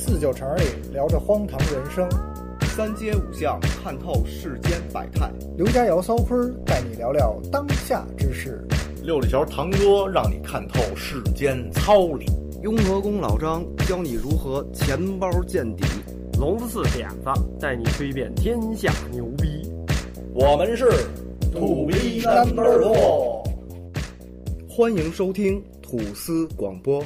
四九城里聊着荒唐人生， 三街五巷看透世间百态， 刘家窑骚坤带你聊聊当下之事， 六里桥堂哥让你看透世间糙理， 雍和宫老张教你如何钱包见底， 龙子寺点子带你吹遍天下牛逼。 我们是土逼 No.4， 欢迎收听吐司广播。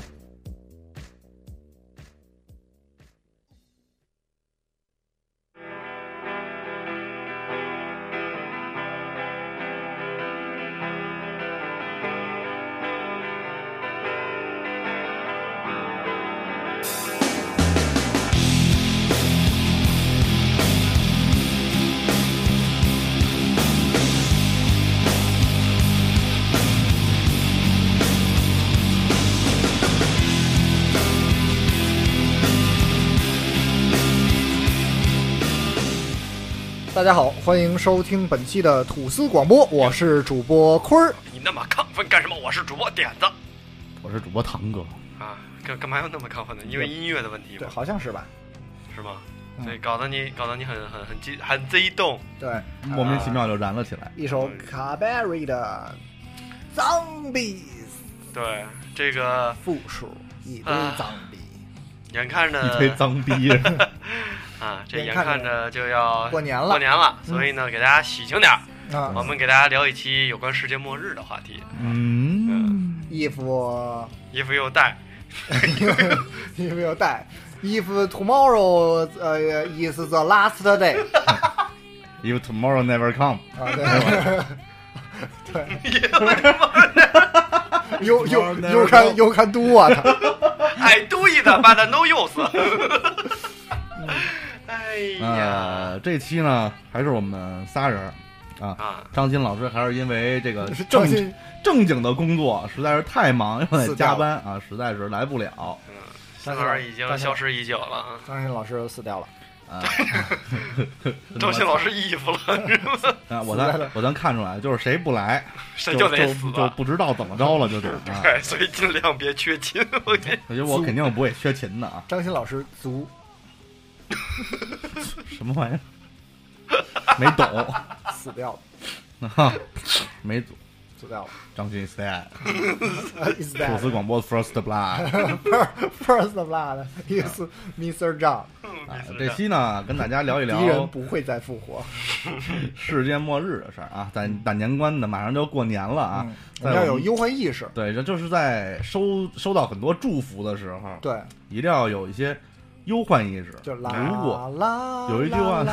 大家好，欢迎收听本期的吐司广播，我是主播坤儿。 你那么亢奋干什么？我是主播点子， 我是主播堂哥啊，干嘛要那么亢奋呢？因为音乐的问题吗？ 对，好像是吧？ 是吗？所以搞得你很激动， 对， 莫名其妙就燃了起来。 一首卡贝瑞的 Zombies， 对，这个复数一堆Zombie， 眼看着一堆脏逼啊，这眼看着就要过年了， 所以呢，给大家喜庆点啊， 我们给大家聊一期有关世界末日的话题。 衣服又带衣服又带，If tomorrow is the last day， If tomorrow never come， 啊对，对，You can do what？ I do it, but no use 。哎呀， 这期呢还是我们仨人啊。张鑫老师还是因为这个正经的工作实在是太忙，又得加班啊，实在是来不了。 张老师已经消失已久了啊。 张鑫老师死掉了。 张鑫老师衣服了，是吗？ 啊，我能看出来，就是谁不来， 谁就得死， 就不知道怎么着了，就是啊。 对，所以尽量别缺勤。我觉得我肯定不会缺勤的啊。 张鑫老师足， 什么玩意儿？没懂， 死掉了，没死掉了。 张鑫 sad， 吐司广播 First Blood， First Blood is Mr. John。 这期呢，跟大家聊一聊敌人不会再复活， 世界末日的事儿啊。在大年关呢，马上就要过年了啊， 我们要有忧患意识。 对，这就是在收到很多祝福的时候， 对， 一定要有一些忧患意识。 就如果有一句话，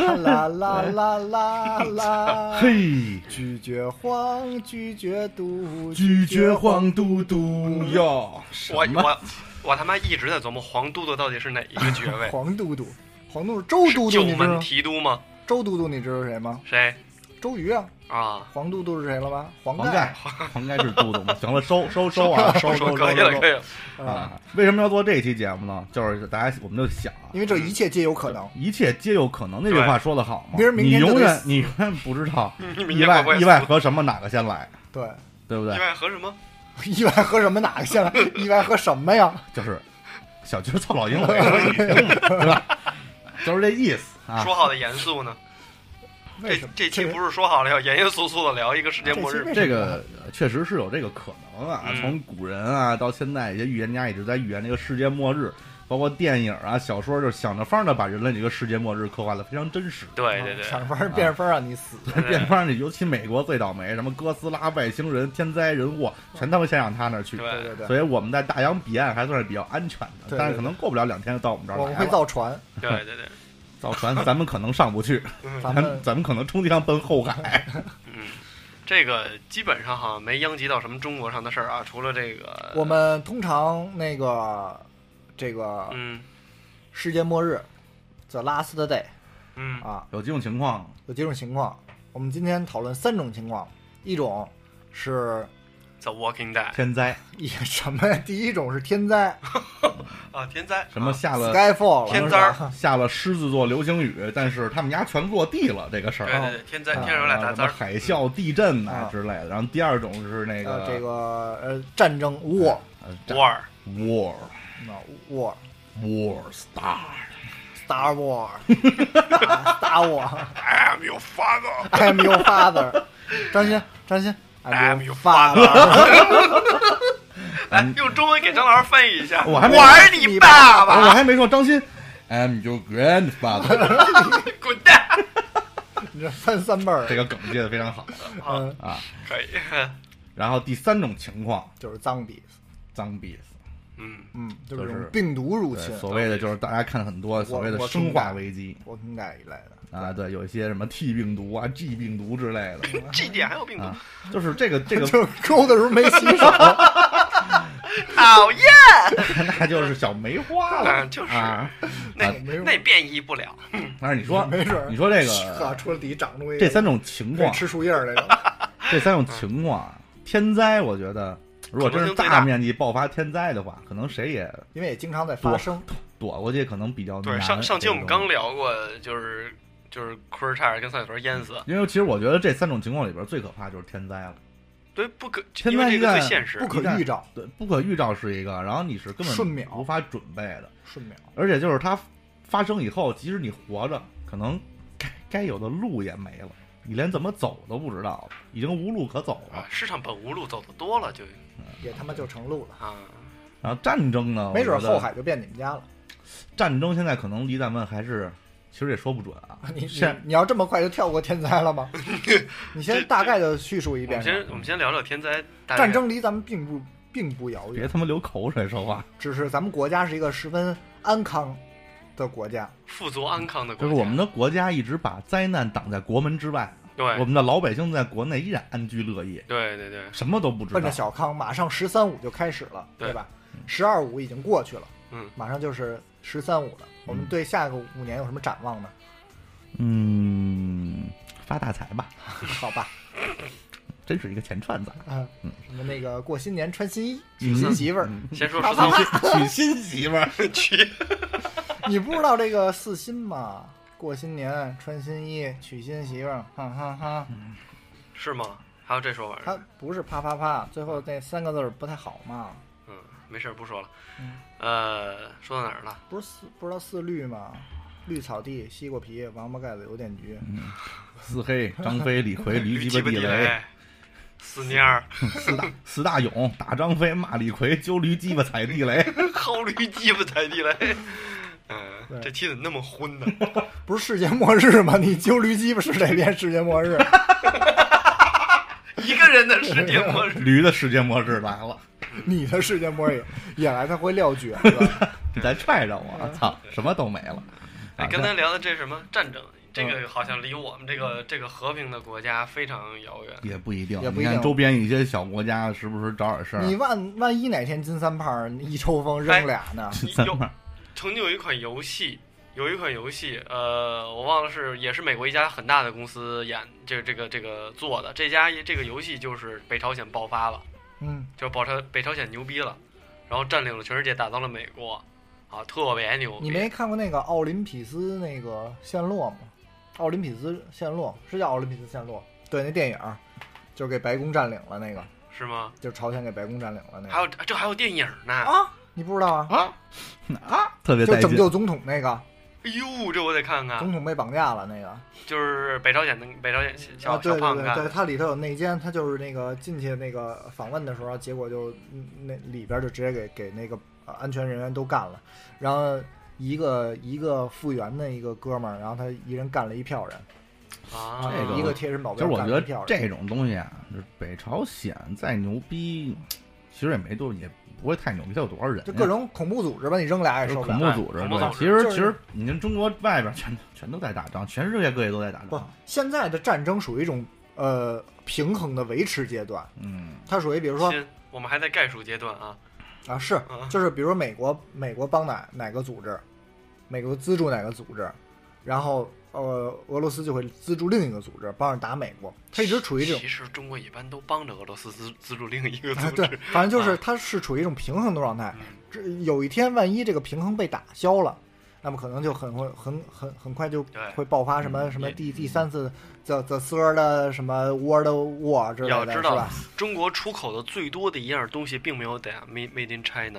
嘿， 拒绝黄，拒绝毒， 拒绝黄嘟嘟哟。 我他妈一直在琢磨黄嘟嘟到底是哪一个爵位？ 黄嘟嘟周嘟嘟， 九门提督吗？ 周嘟嘟你知道谁吗？ 谁？ 周瑜啊！ 啊， 黄嘟嘟是谁了吧？黄盖是嘟嘟吗？行了，收啊，收可以了啊！为什么要做这期节目呢？就是我们就想， 因为这一切皆有可能， 一切皆有可能。那句话说得好嘛， 你永远不知道意外和什么哪个先来，对不对？ 意外和什么？ 意外和什么哪个先来？意外和什么呀？ 就是小鸡操老鹰了，对吧？就是这意思啊。 说好的严肃呢？这期不是说好了要严严肃肃的聊一个世界末日？ 这个确实是有这个可能啊。从古人啊到现在，一些预言家一直在预言这个世界末日，包括电影啊、小说，就想着法的把人类这个世界末日刻画的非常真实。 对， 想法变法让你死， 变法你尤其美国最倒霉，什么哥斯拉、外星人、天灾人祸，全他妈先让他那儿去。 对。 所以我们在大洋彼岸还算是比较安全的，但是可能过不了2天就到我们这儿来了。 我们会造船。 对。 造船，咱们可能上不去，咱们可能充其量奔后海。 这个基本上好像没殃及到什么中国上的事儿啊，除了这个。 我们通常世界末日 ，the last day， 有几种情况。 我们今天讨论3种情况，一种是 The Walking Dead 天灾， 什么呀？第一种是天灾啊，天灾什么下了 Skyfall 天灾， 下了狮子座流星雨，但是他们家全落地了，这个事儿。 对，天灾，天上有俩大灾， 海啸、地震啊之类的。然后第二种是那个战争 war， War Star。 Star Wars，Star Wars，I am your father， am your father。张鑫 ，I am your your father。 来，用中文给张老师翻译一下。 我是你爸爸。 我还没说张鑫 ，I'm your grandfather。 滚蛋！ 你这翻3辈儿， 这个梗接的非常好啊， 可以。 然后第3种情况就是脏鼻子，就是这种病毒入侵， 所谓的就是大家看很多所谓的生化危机， 我更改一类的啊，对，有一些什么 T 病毒啊、G 病毒之类的 ，G 点还有病毒， 就是这个就勾的时候没洗手， 讨厌， 那就是小梅花了， 就是那变异不了。 但是你说没准， 你说这个出了底长东西， 这3种情况， 吃树叶那种， 这3种情况，天灾，我觉得。如果真是大面积爆发天灾的话，可能谁也因为也经常在发生， 躲过去可能比较难。 对，上期我们刚聊过，就是坤儿差点跟三里屯淹死。 因为其实我觉得这3种情况里边最可怕就是天灾了。 对， 天灾因为这个最现实， 不可预兆。 对，不可预兆是一个，然后你是根本无法准备的， 瞬秒。 而且就是它发生以后，即使你活着，可能该有的路也没了，你连怎么走都不知道了，已经无路可走了。 世上本无路，走的多了就。 也他妈就成路了啊！ 然后战争呢， 没准后海就变你们家了。 战争现在可能离咱们还是，其实也说不准啊。 你要这么快就跳过天灾了吗？你先大概的叙述一遍。 我们先聊聊天灾。 战争离咱们并不遥远。 别他妈流口水说话。 只是咱们国家是一个十分安康的国家， 富足安康的国家。 就是我们的国家一直把灾难挡在国门之外。 对， 我们的老百姓在国内依然安居乐业。 对对对， 什么都不知道。 奔着小康，马上13.5就开始了，对吧？12.5已经过去了，马上就是13.5了。我们对下个5年有什么展望呢？ 发大财吧。 好吧， 真是一个钱串子啊！什么那个过新年穿新衣，娶新媳妇儿。 先说13话， 娶新媳妇儿， 娶。 你不知道这个4新吗？过新年穿新衣娶新媳妇儿，哈哈哈， 是吗？还有这说法？ 他不是啪啪啪，最后那3个字不太好嘛。 没事不说了。说到哪儿了？ 不知道4绿吗？绿草地、西瓜皮、王八盖子、邮电局。 4黑、张飞、李逵、驴鸡巴地雷。 4蔫儿。 4大勇：打张飞、骂李逵、揪驴鸡巴、踩地雷。 薅驴鸡巴踩地雷。这题怎么那么昏呢？ 不是世界末日吗？你揪驴鸡巴是得变世界末日。 一个人的世界末日， 驴的世界末日来了。 你的世界末日也来，他会撂蹶子。 你再踹着我，操，什么都没了。 刚才聊的这什么战争，这个好像离我们这个和平的国家非常遥远。 也不一定， 也不一定。 你看周边一些小国家，是不是找点事儿？ 你万一哪天金三胖一抽风扔俩呢？ 曾经有一款游戏，我忘了也是美国一家很大的公司这个做的。这个游戏就是北朝鲜爆发了，就是北朝鲜牛逼了，然后占领了全世界，打到了美国，啊，特别牛逼。 你没看过那个奥林匹斯那个陷落吗？奥林匹斯陷落是叫奥林匹斯陷落？对，那电影就是给白宫占领了那个， 是吗？ 就是朝鲜给白宫占领了那个。 还有电影呢啊！你不知道啊？ 特别就拯救总统那个。 哎呦，这我得看看。 总统被绑架了那个， 就是北朝鲜小胖子干的。 对，它里头有内奸，他就是那个进去那个访问的时候，结果就那里边就直接给那个安全人员都干了，然后一个复员的一个哥们儿，然后他一人干了1票人。 啊， 这个一个贴身保镖。 就是我觉得这种东西啊，北朝鲜再牛逼，其实也没多，也不会太牛逼。它有多少人？ 就各种恐怖组织吧，你扔俩也受不了。 恐怖组织，对，其实你看中国外边全都在打仗，全世界各地都在打仗。 不，现在的战争属于一种平衡的维持阶段。它属于比如说我们还在概述阶段啊。 是，就是比如说美国帮哪个组织，美国资助哪个组织，然后。俄罗斯就会资助另一个组织帮着打美国，它一直处于这种。 其实中国一般都帮着俄罗斯资助另一个组织。 对，反正就是它是处于一种平衡的状态。有一天万一这个平衡被打消了，那么可能就很快就会爆发什么第3次the third 的什么 World War 之类的。 要知道，中国出口的最多的一样东西并没有在 Made in China。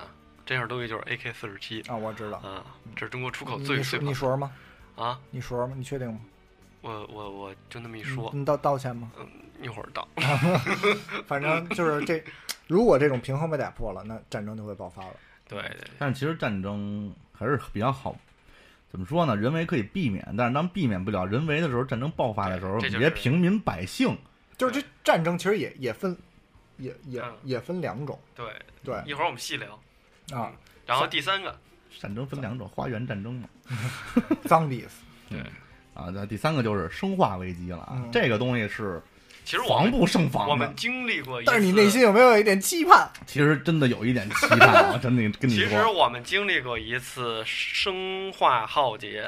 这样东西就是 AK-47 啊，我知道啊，这是中国出口最你说吗？ 啊， 你说吗？你确定吗？ 我就那么一说， 你道歉吗？ 一会儿道。 反正就是这，如果这种平衡被打破了，那战争就会爆发了。 对， 但是其实战争还是比较好，怎么说呢？人为可以避免，但是当避免不了人为的时候，战争爆发的时候，这些平民百姓， 就是这战争其实也分，也分两种。对， 一会儿我们细聊啊。 然后第三个， 战争分两种，花园战争嘛， 脏的意思。 对。 啊，那第三个就是生化危机了啊，这个东西是其实防不胜防的。 我们经历过一次， 但是你内心有没有一点期盼？ 其实真的有一点期盼啊，真的跟你说。 其实我们经历过一次生化浩劫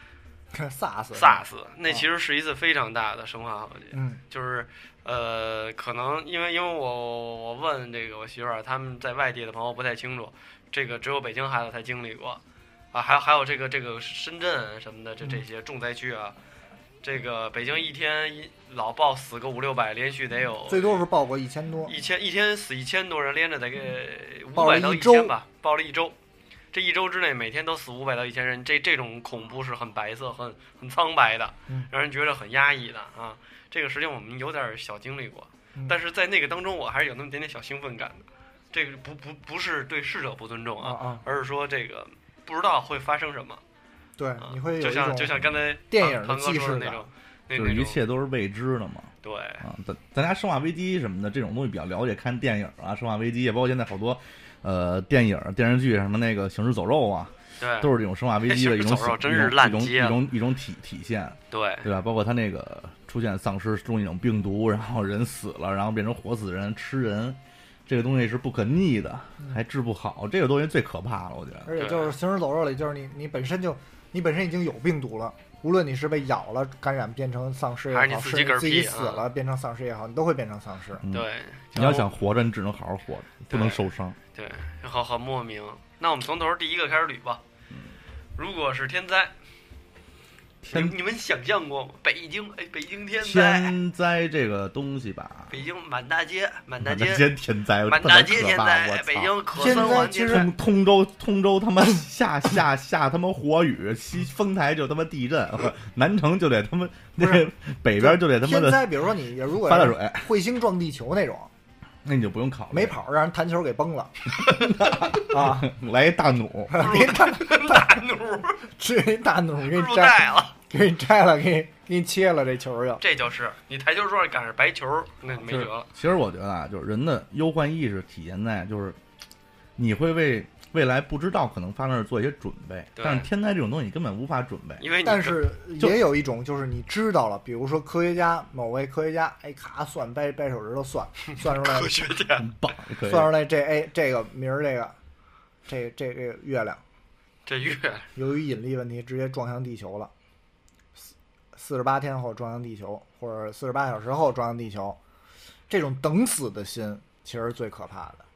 ，SARS，那其实是一次非常大的生化浩劫。就是可能因为我问这个我媳妇儿，他们在外地的朋友不太清楚，这个只有北京孩子才经历过。啊，还有这个深圳什么的，这些重灾区啊，这个北京一天老报死个500-600，连续得有最多是报过1000多， 一天死1000多人，连着得给500到1000吧，报了一周，这一周之内每天都死500到1000人，这种恐怖是很白色、很苍白的，让人觉得很压抑的啊。这个实际上我们有点小经历过，但是在那个当中我还是有那么点点小兴奋感的。这个不是对逝者不尊重啊，而是说这个。不知道会发生什么， 对，你会有就像刚才电影的既视那种， 就是一切都是未知的嘛。 对啊，咱家生化危机什么的这种东西比较了解，看电影啊，生化危机也包括现在好多电影电视剧什么那个行尸走肉啊， 对， 都是这种生化危机的一种体现， 对吧？包括他那个出现丧尸中一种病毒，然后人死了，然后变成活死人吃人。这个东西是不可逆的，还治不好，这个东西最可怕了，我觉得。 而且就是行尸走肉里，就是你本身已经有病毒了，无论你是被咬了感染变成丧尸也好， 还是你自己死了变成丧尸也好，你都会变成丧尸。 对， 你要想活着，你只能好好活着，不能受伤。 对，好莫名。那我们从头第一个开始捋吧。如果是天灾。你们想象过吗？北京天灾这个东西吧， 北京满大街天灾， 满大街天灾，北京可三环天灾， 通州他妈下他妈火雨，丰台就他妈地震，南城就得他妈那北边就得他妈的天灾。比如说你如果发大水， 彗星撞地球那种。 那你就不用考虑， 没跑，让人弹球给崩了啊！ 来一大弩， 大弩， 是一大弩给你摘了， 给你切了这球就。 这就是你台球桌上赶上白球，那没辙了。 其实我觉得啊，就是人的忧患意识体现在就是你会为未来不知道可能发生的做一些准备，但是天灾这种东西你根本无法准备。 但是也有一种就是你知道了，比如说某位科学家，咔算掰手指头算出来， 科学家很棒， 算出来这个明儿这个月亮，由于引力问题直接撞向地球了，48天后撞向地球，或者48小时后撞向地球，这种等死的心其实是最可怕的。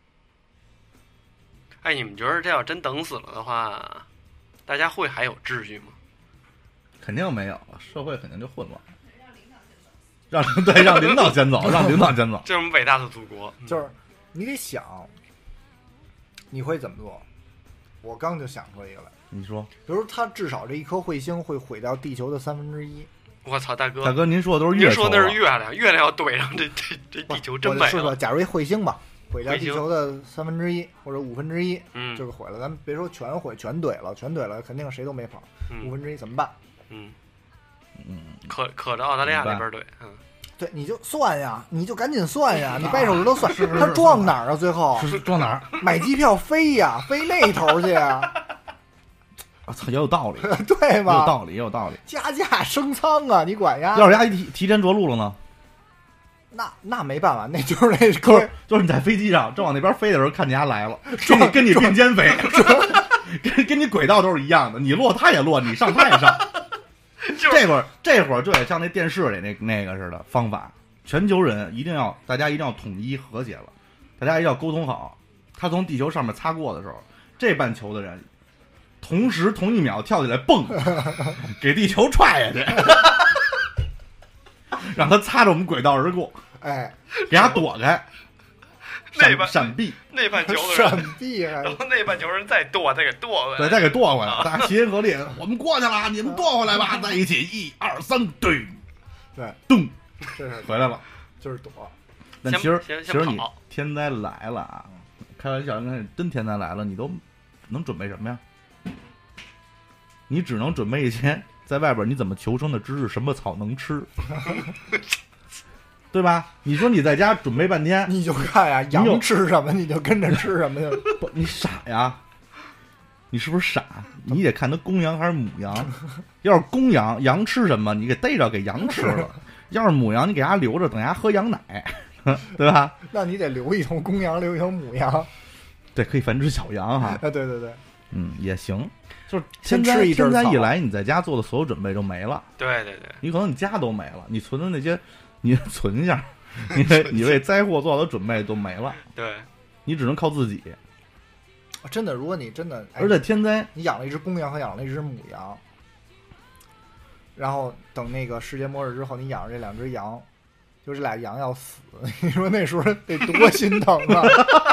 你们觉得这要真等死了的话，大家会还有秩序吗？ 肯定没有，社会肯定就混乱。让领导先走，让领导先走。 这是我们伟大的祖国。 就是你得想，你会怎么做？我刚就想出一个来。 你说， 比如他至少这一颗彗星会毁掉地球的1/3。 我操，大哥， 您说的都是月球。 您说那是月亮，月亮要怼上这地球真美了。 我说，假如一彗星吧。毁掉地球的1/3或者1/5，就是毁了。咱们别说全毁，全怼了，肯定谁都没跑。1/5怎么办？ 可着澳大利亚那边怼。 对，你就算呀，你就赶紧算呀，你掰手指头算。他撞哪儿啊？最后撞哪儿？ 买机票飞呀，飞那头去呀。 我操，也有道理， 对吧？ 也有道理。 加价升舱啊，你管呀？ 要是人家提前着陆了呢？ 那没办法，那就是那就是你在飞机上正往那边飞的时候，看见他来了，跟你并肩飞，跟你轨道都是一样的，你落他也落，你上他也上。这会儿就得像那电视里那个似的方法，全球人大家一定要统一和谐了，大家一定要沟通好。他从地球上面擦过的时候，这半球的人同一秒跳起来蹦，给地球踹下去。让他擦着我们轨道而过， 给他躲开， 闪避， 那半球的人闪避，然后那半球人再剁，再给剁回来， 对，再给剁回来，大家齐心合力，我们过去了，你们剁回来吧，在一起，1、2、3，对，咚， 这是回来了， 就是躲。 但其实你天灾来了啊，开玩笑，真天灾来了，你都能准备什么呀？你只能准备一些在外边你怎么求生的知识，什么草能吃，对吧？你说你在家准备半天， 你就看呀，羊吃什么你就跟着吃什么去。 不，你傻呀？你是不是傻？你得看它公羊还是母羊。要是公羊，羊吃什么，你给逮着给羊吃了；要是母羊，你给它留着，等它喝羊奶。对吧？ 那你得留一头公羊，留一头母羊， 对，可以繁殖小羊哈。 对， 也行。就是天灾一来，你在家做的所有准备就没了。 对， 你可能你家都没了，你存的那些，你存下，你为灾祸做好的准备都没了。 对， 你只能靠自己。 真的，如果你真的， 而且天灾， 你养了一只公羊和养了一只母羊，然后等那个世界末日之后，你养着这2只羊。就这俩羊要死，你说那时候得多心疼啊！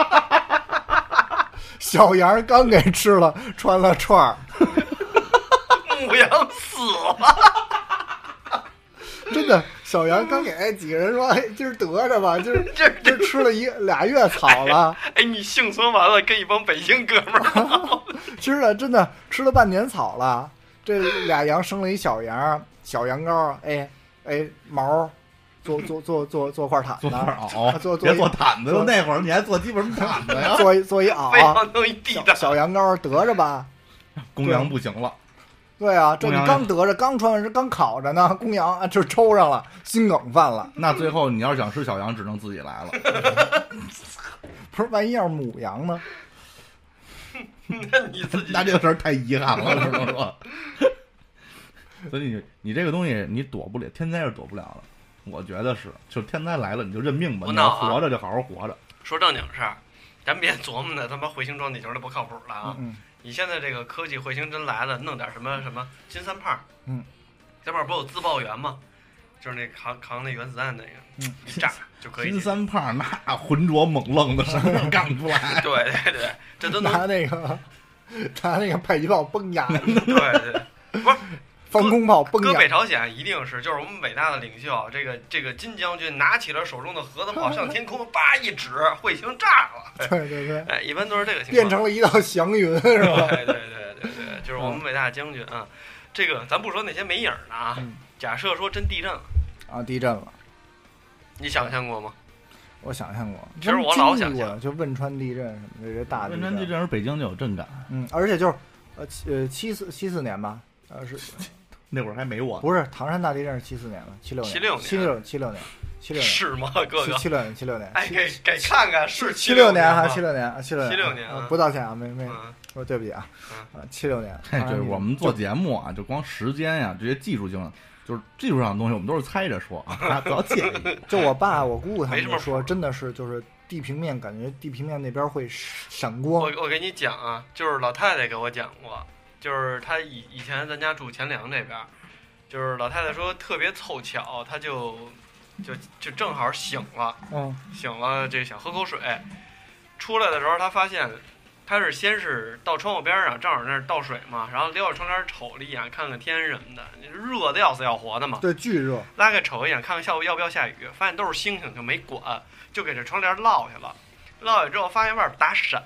小羊刚给吃了，穿了串儿， 母羊死了。 真的，小羊刚给几个人说，今儿得着吧，今儿吃了2月草了。 你幸存完了，跟一帮北京哥们儿吃了，真的吃了半年草了。这俩羊生了一小羊，小羊羔，毛。做块毯子， 别做毯子，那会儿你还做基本上毯子呀？ 做一袄，小羊羔得着吧？ 公羊不行了。 对啊，这你刚得着，刚穿上，刚烤着呢，公羊就抽上了，心梗犯了。 那最后你要是想吃小羊，只能自己来了。 不是，万一要是母羊呢？ 那你自己那这个事儿太遗憾了，只能说。所以你这个东西你躲不了，天灾是躲不了的。我觉得是，就天灾来了你就认命吧，你要活着就好好活着。 说正经事儿，咱别琢磨那他妈彗星撞地球的不靠谱了啊！你现在这个科技彗星真来了，弄点什么金三胖，这边不有自爆源吗？就是那扛那原子弹那个，一炸就可以。 金三胖那浑浊猛愣的声音干不出来。 对，这都能拿那个迫击炮崩压。 对，不是。 防空炮崩。 搁北朝鲜一定是，就是我们伟大的领袖这个金将军拿起了手中的核子炮向天空，叭一指，彗星炸了。 对， 一般都是这个情况， 变成了一道祥云，是吧？ 对，就是我们伟大的将军啊。这个咱不说那些没影的啊，假设说真地震了啊，地震了， 你想象过吗？ 我想象过， 其实我老想象， 就汶川地震什么的这些大地震。 汶川地震是北京就有震感， 而且就是74年吧，是。 那会儿还没我， 不是唐山大地震是74年吧？76年是吗？哥哥 ，76年， 给看看是 76年还是76 年？ 不道歉啊，没，说对不起啊，76年。 就是我们做节目啊，就光时间呀这些技术性，就是技术上的东西，我们都是猜着说啊，不要介意。 就我爸我姑姑他们说，真的是就是地平面，感觉地平面那边会闪光。 我给你讲啊，就是老太太给我讲过。就是他以前咱家住钱粮这边，就是老太太说特别凑巧，她就正好醒了，这想喝口水，出来的时候她发现，她是先是到窗户边上，正好那儿倒水嘛，然后撩着窗帘瞅了一眼，看看天什么的，热的要死要活的嘛， 对，巨热， 拉开瞅一眼，看看下午要不要下雨，发现都是星星，就没管，就给这窗帘落下了，落下之后发现外边打闪。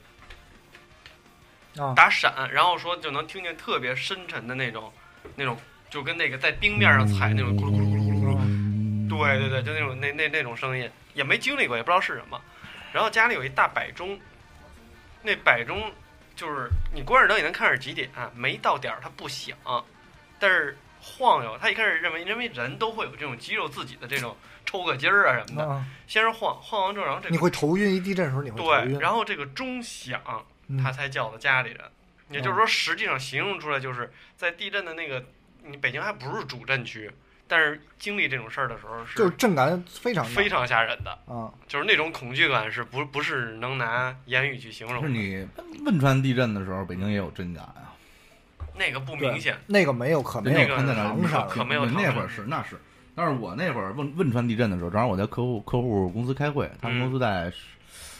打闪，然后说就能听见特别深沉的那种，就跟那个在冰面上踩那种咕噜咕噜咕噜咕噜，对，就那种那种声音，也没经历过，也不知道是什么。然后家里有一大摆钟，那摆钟就是你关着灯也能看是几点，没到点它不响，但是晃悠。他一开始认为人都会有这种肌肉自己的这种抽个筋儿啊什么的，先是晃完之后，然后这个你会头晕，一地震的时候你会头晕。 对，然后这个钟响。他才叫的家里人，也就是说，实际上形容出来就是在地震的那个，你北京还不是主震区，但是经历这种事儿的时候就是震感非常吓人的啊，就是那种恐惧感是不是能拿言语去形容的。 是你汶川地震的时候，北京也有震感啊， 那个不明显， 那个没有，可没有看在唐山， 可没有。 那会儿是那是，但是我那会儿汶川地震的时候，正好我在客户公司开会，他们公司在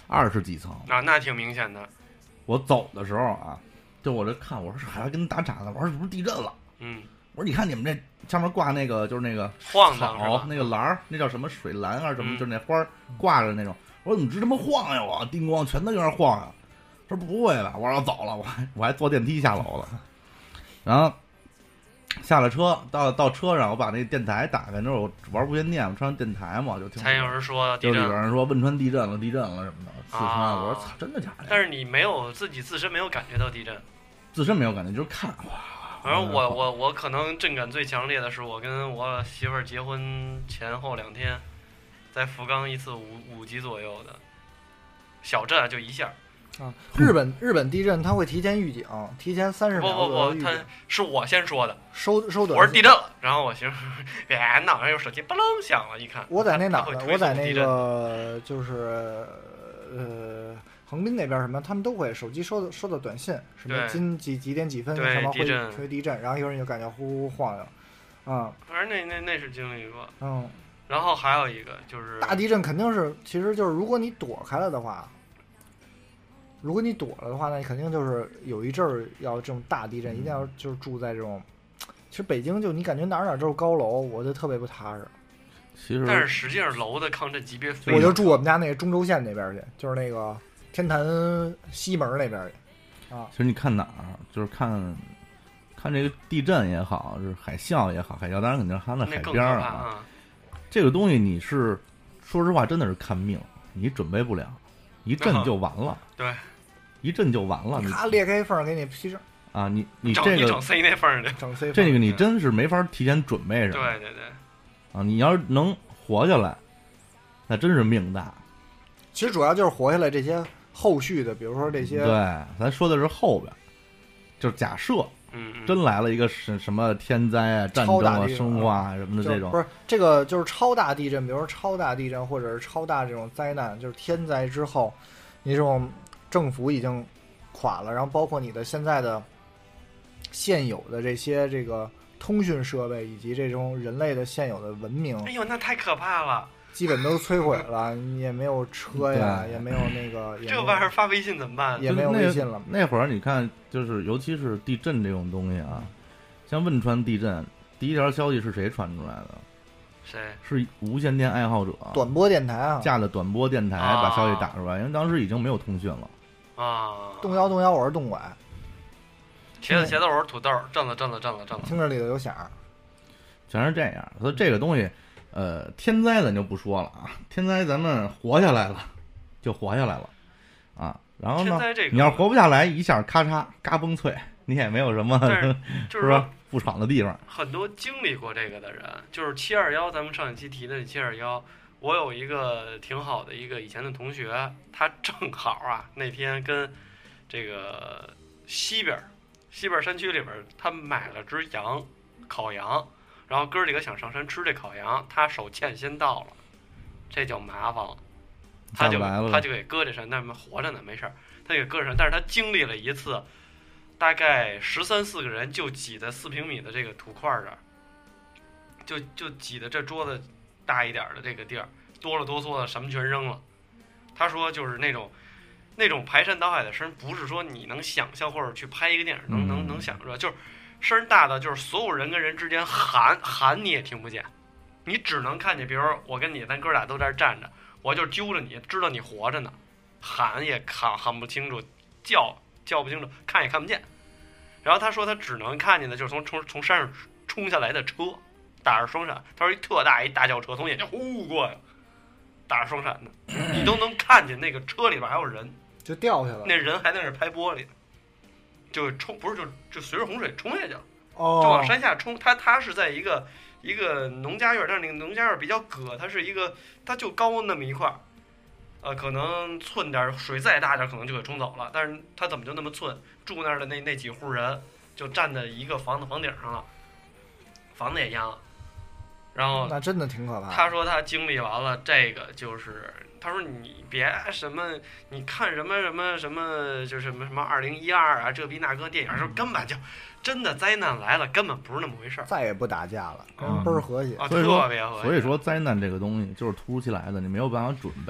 20几层啊，那挺明显的。 我走的时候啊，就我这看，我说还跟打岔呢，我说是不是地震了？我说你看你们这上面挂那个就是那个晃草那个篮儿，那叫什么水篮啊什么，就是那花挂着那种。我说怎么直这么晃呀？我叮咣全都有点晃呀。他说不会吧？我说要走了，我还坐电梯下楼了。然后下了车，到车上，我把那电台打开，那我玩无线电，我上电台嘛，就听才有人说地震， 就里边人说汶川地震了什么的，四川。我说操，真的假的？ 但是你没有自身没有感觉到地震， 自身没有感觉，就是看哇。 反正我可能震感最强烈的是我跟我媳妇儿结婚前后2天，在福冈一次5级左右的小震，就一下。 啊，日本地震它会提前预警，提前30秒左右预警。 他是我先说的， 收短信。 我说地震了，然后我媳妇别闹，然后手机嘣楞响了，一看我在那哪呢？我在那个就是横滨那边什么，他们都会手机收到短信，什么几点几分什么会吹地震，然后有人就感觉呼呼晃悠， 反正那是经历过， 然后还有一个就是大地震肯定是，其实就是如果你躲开了的话。那你肯定就是有一阵儿要这种大地震，一定要就是住在这种。其实北京就你感觉哪都是高楼，我就特别不踏实。 其实， 但是实际上楼的抗震级别非常高， 我就住我们家那个中轴线那边去，就是那个天坛西门那边去啊。 其实你看哪儿，就是看这个地震也好，是海啸也好，海啸当然肯定是在海边啊。这个东西你是说实话真的是看命，你准备不了，一震就完了。 对。 一震就完了， 他裂开缝给你劈上啊！你这个整 C 那缝的， 整 C 这个你真是没法提前准备上。 对啊！你要是能活下来，那真是命大。 其实主要就是活下来这些后续的，比如说这些。 对，咱说的是后边，就是假设，真来了一个什么天灾啊、战争啊、生化啊什么的这种。 不是这个就是超大地震，比如说超大地震或者是超大这种灾难，就是天灾之后，你这种。政府已经垮了，然后包括你的现在的现有的这个通讯设备以及这种人类的现有的文明， 哎呦，那太可怕了， 基本都摧毁了，也没有车呀，也没有那个。 这玩意儿发微信怎么办？ 也没有微信了。 那会儿你看，就是尤其是地震这种东西啊，像汶川地震，第一条消息是谁传出来的？ 谁？ 是无线电爱好者， 短波电台啊， 架的短波电台把消息打出来，因为当时已经没有通讯了。 动摇，我是动拐， 茄子我是土豆，震了， 听着里头有响， 全是这样。所以这个东西，天灾咱就不说了啊，天灾咱们活下来了，就活下来了啊。然后呢，你要活不下来，一下咔嚓嘎嘣脆，你也没有什么就是说不闯的地方。 很多经历过这个的人，就是721，咱们上一期提的721。我有一个挺好的一个以前的同学，他正好啊那天跟这个西边山区里边，他买了只烤羊，然后哥几个想上山吃这烤羊，他手欠先到了，这就麻烦了，他就给搁这山，那活着呢没事儿，他给搁这山，但是他经历了一次，大概13、14个人就挤在4平米的这个土块这儿，就挤的这桌子。大一点的这个地儿，哆了哆嗦的，什么全扔了。他说就是那种排山倒海的声，不是说你能想象或者去拍一个电影能想着，就是声大的，就是所有人跟人之间喊你也听不见，你只能看见，比如说我跟你，咱哥俩都在这站着，我就揪着你，知道你活着呢，喊也喊不清楚，叫不清楚，看也看不见。然后他说他只能看见的就是从山上冲下来的车。打着双闪，他说一特大一大轿车从眼前呼过呀，打着双闪的，你都能看见那个车里边还有人， 就掉下来了， 那人还在那拍玻璃，就冲，不是就随着洪水冲下去了，就往山下冲。他是在一个农家院，但是那个农家院比较葛，它就高那么一块，可能寸点水再大点可能就给冲走了，但是他怎么就那么寸？住那儿的那几户人就站在一个房子房顶上了，房子也淹了。然后那真的挺可怕。 他说他经历完了这个，就是他说你别什么，你看什么，就什么2012啊，这逼那个电影时候根本就真的灾难来了，根本不是那么回事儿。 再也不打架了，倍儿和谐啊，特别和谐。 所以说灾难这个东西就是突如其来的，你没有办法准备。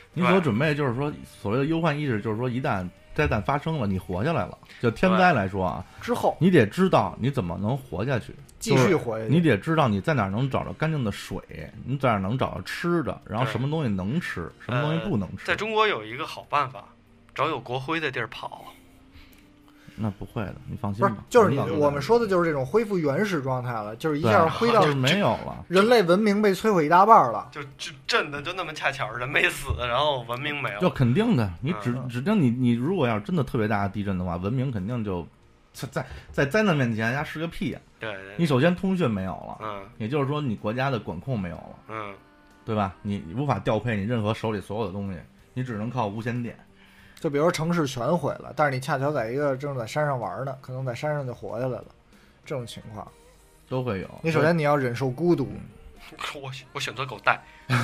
你所准备就是说所谓的忧患意识，就是说一旦灾难发生了，你活下来了，就天灾来说啊， 之后你得知道你怎么能活下去， 继续活下去。 你得知道你在哪儿能找着干净的水，你在哪儿能找着吃的，然后什么东西能吃，什么东西不能吃。 在中国有一个好办法，找有国徽的地儿跑。 那不会的，你放心吧。 不是，就是我们说的就是这种恢复原始状态了，就是一下回到没有了， 人类文明被摧毁一大半了， 就真的就那么恰巧，人没死，然后文明没有。 就肯定的，你指定你如果要是真的特别大的地震的话，文明肯定就在灾难面前，它是个屁呀。 对， 你首先通讯没有了，也就是说你国家的管控没有了，对吧？你无法调配你任何手里所有的东西，你只能靠无线电。 就比如说城市全毁了，但是你恰巧在一个正在山上玩呢，可能在山上就活下来了，这种情况都会有。 你首先你要忍受孤独。 我选择狗带。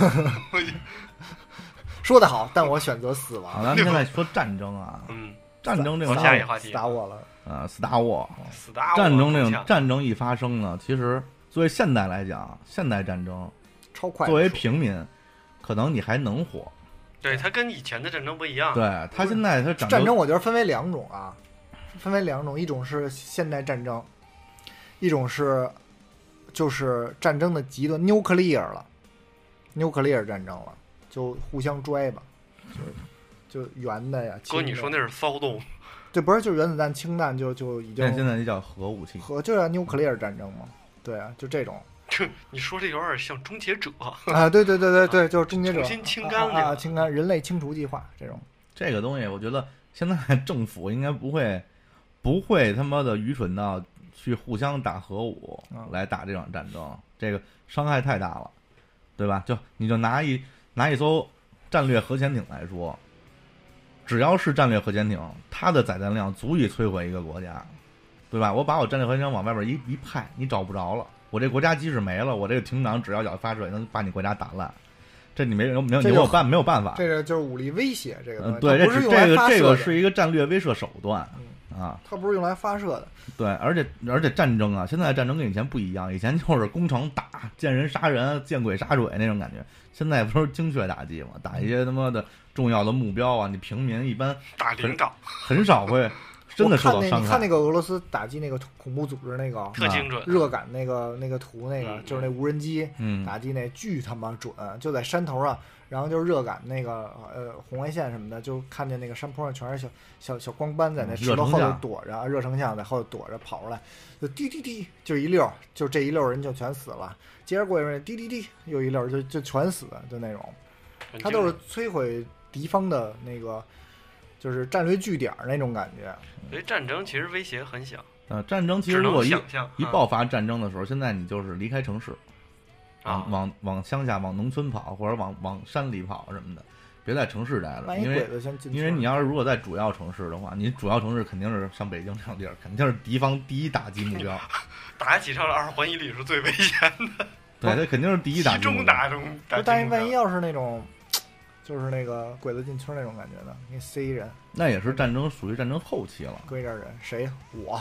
说得好，但我选择死亡。 咱们现在说战争啊，战争这种下一个话题死打我了 ，Star War，战争这种战争一发生呢，其实作为现代来讲，现代战争超快， 作为平民，可能你还能活。 对，它跟以前的战争不一样。 对，它现在它战争，我觉得分为两种啊，一种是现代战争，一种是就是战争的极端 nuclear 了 ，nuclear 战争了，就互相拽吧，就原的呀。 哥，你说那是骚动？ 对，不是，就是原子弹、氢弹就已经。 现在就叫核武器。 就叫 nuclear 战争嘛。对啊，就这种。 你说这有点像终结者啊！对，就是终结者， 重新清干了清干人类清除计划这种。 这个东西，我觉得现在政府应该不会他妈的愚蠢到去互相打核武来打这场战争，这个伤害太大了，对吧？你就拿一艘战略核潜艇来说，只要是战略核潜艇，它的载弹量足以摧毁一个国家，对吧？我把我战略核潜艇往外边一派，你找不着了。我这国家即使没了，我这个艇长只要脚发射，能把你国家打烂。这你没有办法。 这个就是武力威胁，这个对，这个是一个战略威慑手段啊， 它不是用来发射的。 对，而且战争啊，现在战争跟以前不一样，以前就是攻城打，见人杀人，见鬼杀鬼那种感觉。现在不是精确打击嘛，打一些他妈的重要的目标啊，你平民一般打领导很少会。真的受到伤害。 你看那个俄罗斯打击那个恐怖组织那个特精准， 热感那个图就是那无人机打击那巨他妈准，就在山头上，然后就是热感那个红外线什么的，就看见那个山坡上全是小光斑在那石头后头躲着，热成像在后头躲着跑出来，就滴滴滴就一溜，就这一溜人就全死了，接着过一会儿滴滴滴又一溜就全死，就那种，它都是摧毁敌方的那个。就是战略据点那种感觉， 所以战争其实威胁很小。 战争其实如果一爆发战争的时候，现在你就是离开城市，往乡下、往农村跑，或者往山里跑什么的，别在城市待了。因为你要是如果在主要城市的话，你主要城市肯定是像北京这种地儿，肯定是敌方第一打击目标。 打起上了2环以里是最危险的。 对，这肯定是第一打击目标。 但是万一要是那种。就是那个鬼子进村那种感觉的，你塞人， 那也是战争，属于战争后期了。 归这人谁呀？我。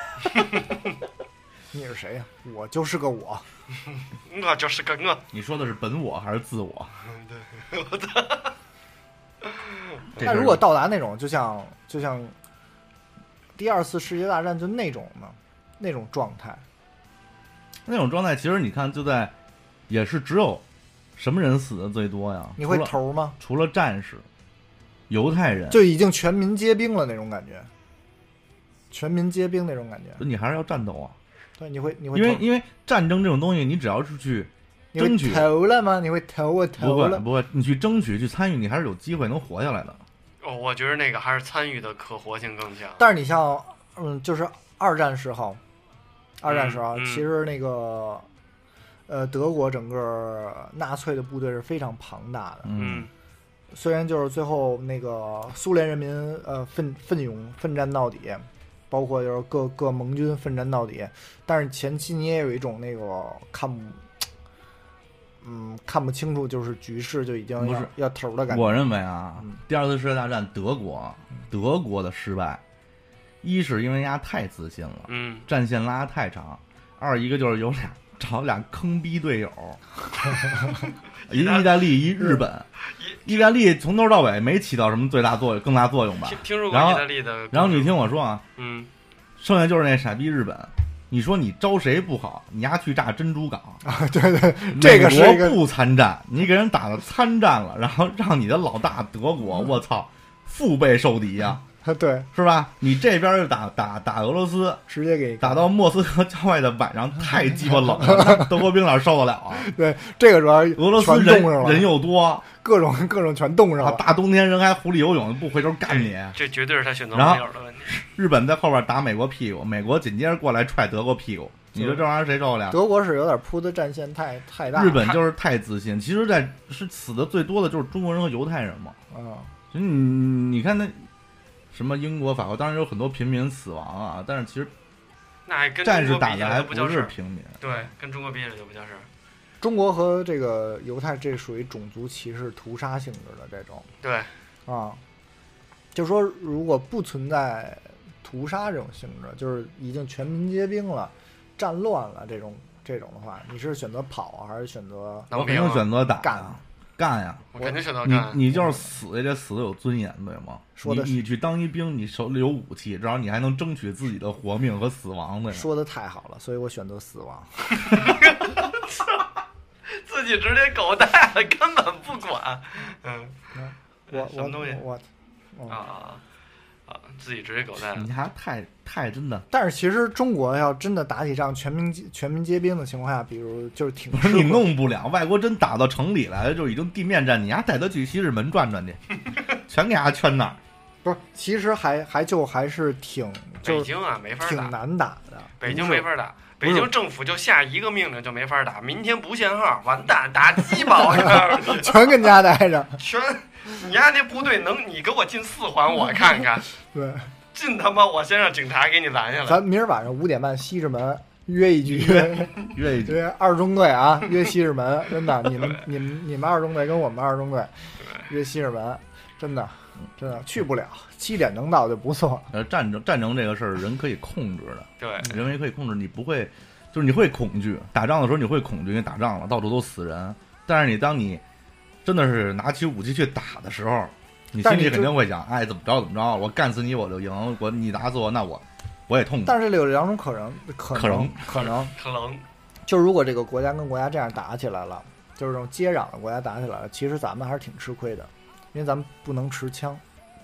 你是谁呀？我就是个我。 我就是个我。 你说的是本我还是自我？ 对，我的。 那如果到达那种，就像第2次世界大战就那种呢，那种状态， 其实你看，也是只有。什么人死的最多呀？ 你会投吗？ 除了战士、犹太人， 就已经全民皆兵了那种感觉。全民皆兵那种感觉， 你还是要战斗啊。 对，你会， 因为战争这种东西，你只要是去争取， 投了吗？你会投了？ 不会，你去争取、去参与，你还是有机会能活下来的。 我觉得那个还是参与的可活性更强。 但是你像，就是二战时候，其实那个。德国整个纳粹的部队是非常庞大的。虽然就是最后那个苏联人民奋战到底，包括就是各盟军奋战到底，但是前期你也有一种那个看不清楚，就是局势就已经要头的感觉。 我认为啊，第2次世界大战德国的失败，一是因为人家太自信了，战线拉得太长；二一个就是找俩坑逼队友，一意大利一日本， 意大利从头到尾没起到什么最大作用、更大作用吧？ 听说过意大利的， 然后你听我说啊，剩下就是那傻逼日本。你说你招谁不好？你丫去炸珍珠港啊？对对，这个是美国不参战，你给人打了参战了，然后让你的老大德国，我操，腹背受敌呀！ 对， 是吧？你这边就打俄罗斯， 直接给打到莫斯科郊外的晚上，太鸡巴冷了，德国兵哪受得了啊？ 对，这个主要俄罗斯人又多， 各种全冻上了。 大冬天人还湖里游泳，不回头干你。 这绝对是他选择网友的问题。 日本在后边打美国屁股，美国紧接着过来踹德国屁股，你说这玩意儿谁受得了？ 德国是有点铺的战线太大， 日本就是太自信。其实是死的最多的就是中国人和犹太人嘛。你看那。什么英国、法国，当然有很多平民死亡啊，但是其实那还跟战士打的还不是平民， 对，跟中国比起来就不叫事儿。 中国和这个犹太这属于种族歧视、屠杀性质的这种， 对啊，就是说如果不存在屠杀这种性质，就是已经全民皆兵了、战乱了这种的话，你是选择跑还是选择？ 我肯定选择打干呀！ 我肯定选择干。 你就是死也得死的有尊严，对吗？ 说的你去当一兵，你手里有武器，至少你还能争取自己的活命和死亡，对吗？ 说的太好了，所以我选择死亡。 自己直接狗带了，根本不管。 我什么东西？自己直接狗带了。 你还太真的。 但是其实中国要真的打起仗，全民皆兵的情况下，比如就是挺不是你弄不了，外国真打到城里来了，就已经地面战，你丫带他去西直门转转去，全给他圈那儿。 不是，其实还是挺， 北京啊没法打， 挺难打的。 北京没法打，北京政府就下一个命令就没法打，明天不限号，完蛋，打鸡毛呀！ 全跟家待着， 全。你丫那部队你给我进4环，我看看。 对， 进他妈我先让警察给你拦下来。 咱明儿晚上5点半西直门约一局， 约二中队啊，约西直门，真的，你们二中队跟我们二中队约西直门，真的去不了，7点能到就不错。 战争这个事儿，人可以控制的， 对， 人为可以控制，你不会，就是你会恐惧，打仗的时候你会恐惧，因为打仗了到处都死人，但是当你真的是拿起武器去打的时候，你心里肯定会想，哎，怎么着，我干死你我就赢，你打死我，那我也痛苦。 但是这里有2种可能，就是如果这个国家跟国家这样打起来了，就是这种接壤的国家打起来了，其实咱们还是挺吃亏的，因为咱们不能持枪。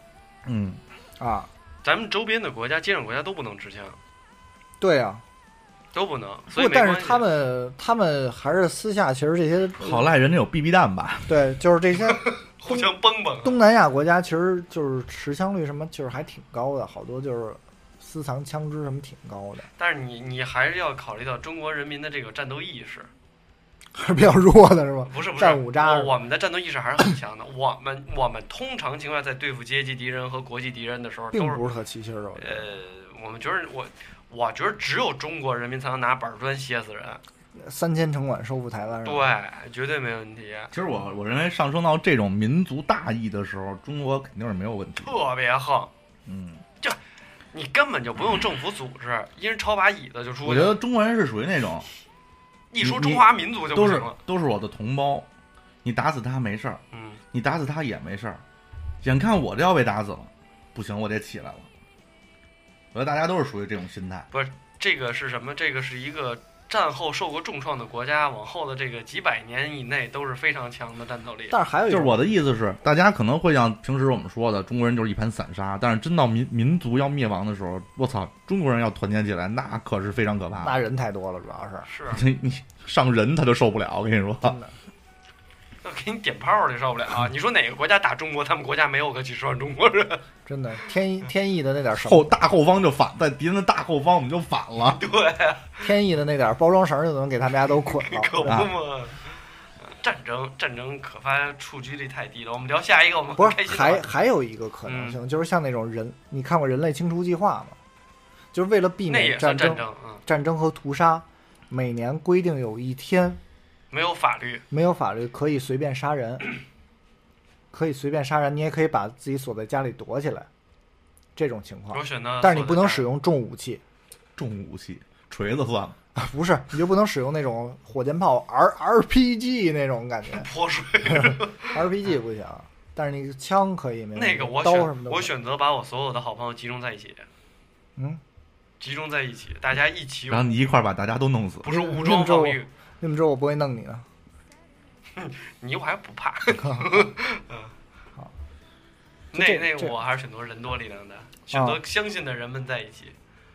咱们周边的国家、接壤国家都不能持枪。 对啊。 都不能，所以但是他们还是私下，其实这些好赖人家有 BB 弹吧？ 对，就是这些互相崩崩。 东南亚国家其实就是持枪率什么，就是还挺高的，好多就是私藏枪支什么挺高的。 但是你还是要考虑到中国人民的这个战斗意识， 还是比较弱的是吧？ 不是， 战五渣。 我们的战斗意识还是很强的。我们通常情况下在对付阶级敌人和国际敌人的时候， 并不是特齐心儿。 我们觉得我觉得只有中国人民才能拿板砖歇死人 ，3000城管收复台湾， 对，绝对没问题。 其实我认为上升到这种民族大义的时候，中国肯定是没有问题， 特别横。就你根本就不用政府组织，一人抄把椅子就出去。 我觉得中国人是属于那种一说中华民族就不行了， 都是我的同胞，你打死他没事儿，你打死他也没事儿，眼看我这要被打死了，不行，我得起来了。我觉得大家都是属于这种心态。 不是，这个是什么？这个是一个战后受过重创的国家，往后的这个几百年以内都是非常强的战斗力。 但是还有就是我的意思是，大家可能会像平时我们说的，中国人就是一盘散沙，但是真到民族要灭亡的时候，我操，中国人要团结起来，那可是非常可怕。 那人太多了，主要是你上人他就受不了，我跟你说。 真的。 要给你点炮就受不了你说哪个国家打中国，他们国家没有个几十万中国人？ 真的，天意的那点大后方就反，在敌人的大后方我们就反了。 对， 天意的那点包装绳就能给他们家都捆了， 可不嘛。战争可发触及率太低了。我们聊下一个，我们不是还有一个可能性，就是像那种你看过《人类清除计划》吗？就是为了避免战争和屠杀，每年规定有一天。 没有法律可以随便杀人，你也可以把自己锁在家里躲起来，这种情况。但是你不能使用重武器， 锤子算吗？ 不是，你就不能使用那种火箭炮 RPG 那种感觉。 泼水 RPG 不行， 但是那个枪可以没那个刀什么的。 我选择把我所有的好朋友集中在一起，集中在一起，大家一起， 然后你一块把大家都弄死， 不是武装防御。 你们知道我不会弄你呢？ 你我还不怕。 好， 那我还是选择人多力量的，选择相信的人们在一起。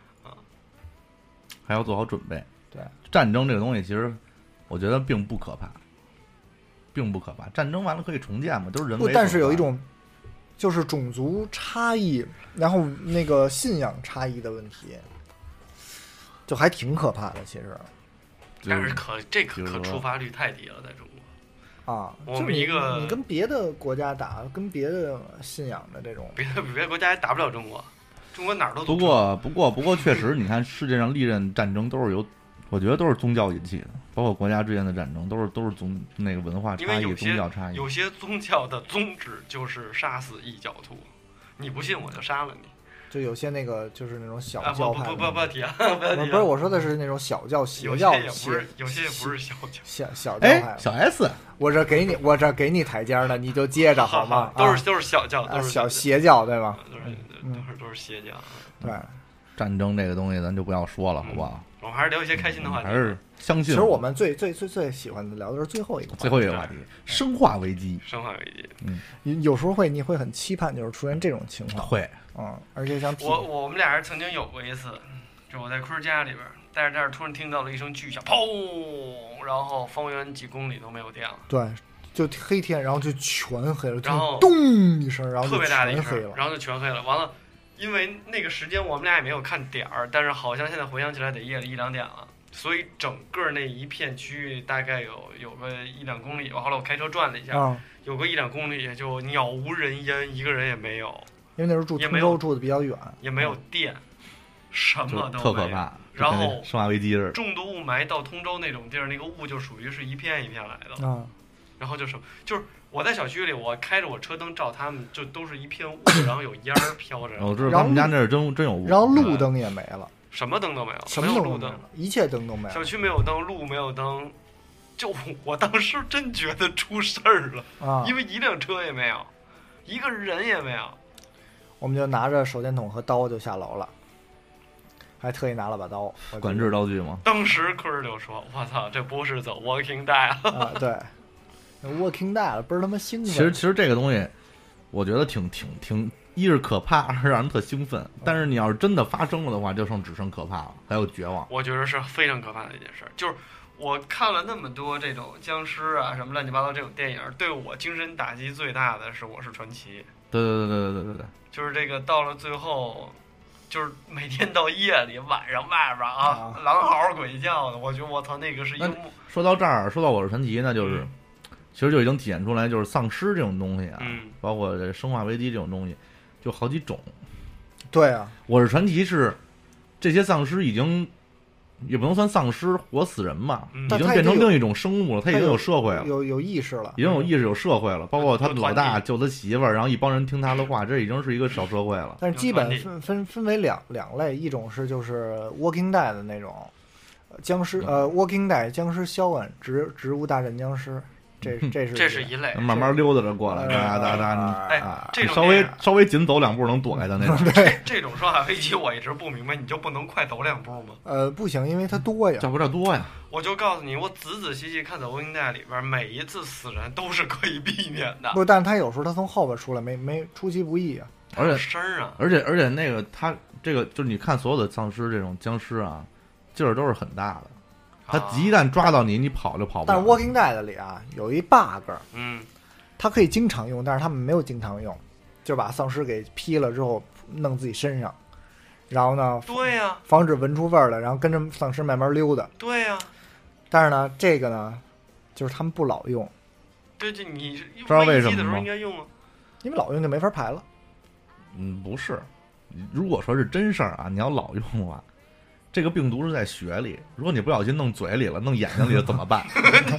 还要做好准备。 对， 战争这个东西，其实我觉得并不可怕，战争完了可以重建嘛，都是人为。 不，但是有一种就是种族差异，然后那个信仰差异的问题，就还挺可怕的。其实， 但是这可触发率太低了，在中国。 啊， 我们一个你跟别的国家打，跟别的信仰的这种， 别的国家也打不了中国。中国哪儿都不过，确实，你看世界上历任战争都是我觉得都是宗教引起的，包括国家之间的战争都是那个文化差异、宗教差异。 有些宗教的宗旨就是杀死异教徒，你不信我就杀了你。 就有些那个就是那种小教派， 不提啊， 不是我说的是那种小教邪教， 有些也不是小教， 小教派。 小 S， 我这给你台阶呢，你就接着好吗？ 都是小教，都是小邪教，对吧？ 都是邪教。 对， 战争这个东西咱就不要说了，好不好？ 我们还是聊一些开心的话题。 还是相信。 其实我们最喜欢的聊的是最后一个话题，生化危机。 有时候你会很期盼，就是出现这种情况。 会， 而且像我们俩人曾经有过一次，就我在坤家里边，但是突然听到了一声巨响，砰，然后方圆几公里都没有电了。 对，就黑天，然后就全黑了， 然后咚一声，然后特别大的一声， 然后就全黑了。完了。因为那个时间我们俩也没有看点儿，但是好像现在回想起来得夜里1-2点了，所以整个那一片区域大概有个1-2公里吧。后来我开车转了一下，有个1-2公里，就鸟无人烟，一个人也没有。 因为那时候住通州，住的比较远， 也没有电，什么都没有， 特可怕。 然后生化危机是重度雾霾到通州那种地儿，那个雾就属于是一片一片来的。然后就是我在小区里，我开着我车灯照他们，就都是一片雾，然后有烟儿飘着。 我知道他们家那是真有雾。 然后路灯也没了， 什么灯都没有， 什么路灯，一切灯都没有。 小区没有灯，路没有灯，就我当时真觉得出事儿了因为一辆车也没有，一个人也没有。 我们就拿着手电筒和刀就下楼了，还特意拿了把刀。 管制刀具吗？ 当时坤儿就说：“我操，这不是走 Walking Dead 了。” 对。Walking Dead 不是他妈兴奋。 其实这个东西，我觉得挺，一是可怕，二是让人特兴奋。但是你要是真的发生了的话，就只剩可怕了，还有绝望。 我觉得是非常可怕的一件事。就是我看了那么多这种僵尸啊什么乱七八糟这种电影，对我精神打击最大的是《我是传奇》。 对。 就是这个到了最后，就是每天到夜里晚上外边狼嚎鬼叫的，我觉得我操，那个是一幕。 说到这儿，说到《我是传奇》呢，就是其实就已经体现出来，就是丧尸这种东西啊，包括这生化危机这种东西，就好几种。 对啊， 我是传奇是这些丧尸已经也不能算丧尸，活死人嘛，已经变成另一种生物了，他已经有社会了， 有意识了， 已经有意识有社会了，包括他老大救他媳妇儿，然后一帮人听他的话，这已经是一个小社会了。 但是基本分为两类，一种是就是 Walking Dead 的那种僵尸，Walking Dead 僵尸肖恩植物大战僵尸。 这是一类， 慢慢溜达着过来， 这种稍微紧走2步能躲开的那种。 对， 这种生化危机我一直不明白，你就不能快走2步吗？ 不行，因为它多呀。 叫不着多呀。 我就告诉你，我仔仔细细看《走 Walking Dead》里边，每一次死人都是可以避免的。 不，但是他有时候他从后边出来，没出其不意啊。 而且声啊， 而且那个他这个就是你看所有的丧尸这种僵尸啊，劲儿都是很大的。他一旦抓到你跑就跑不了。 但是 Walking Dead 里啊有一 bug， 它可以经常用，但是他们没有经常用，就把丧尸给劈了之后弄自己身上，然后呢， 对呀， 防止闻出味儿来，然后跟着丧尸慢慢溜达。 对呀， 但是呢，这个呢，就是他们不老用。 对，这你知道为什么吗？ 应该用啊， 因为老用就没法排了。 不是，如果说是真事儿啊，你要老用的话。这个病毒是在血里，如果你不小心弄嘴里了、弄眼睛里了怎么办？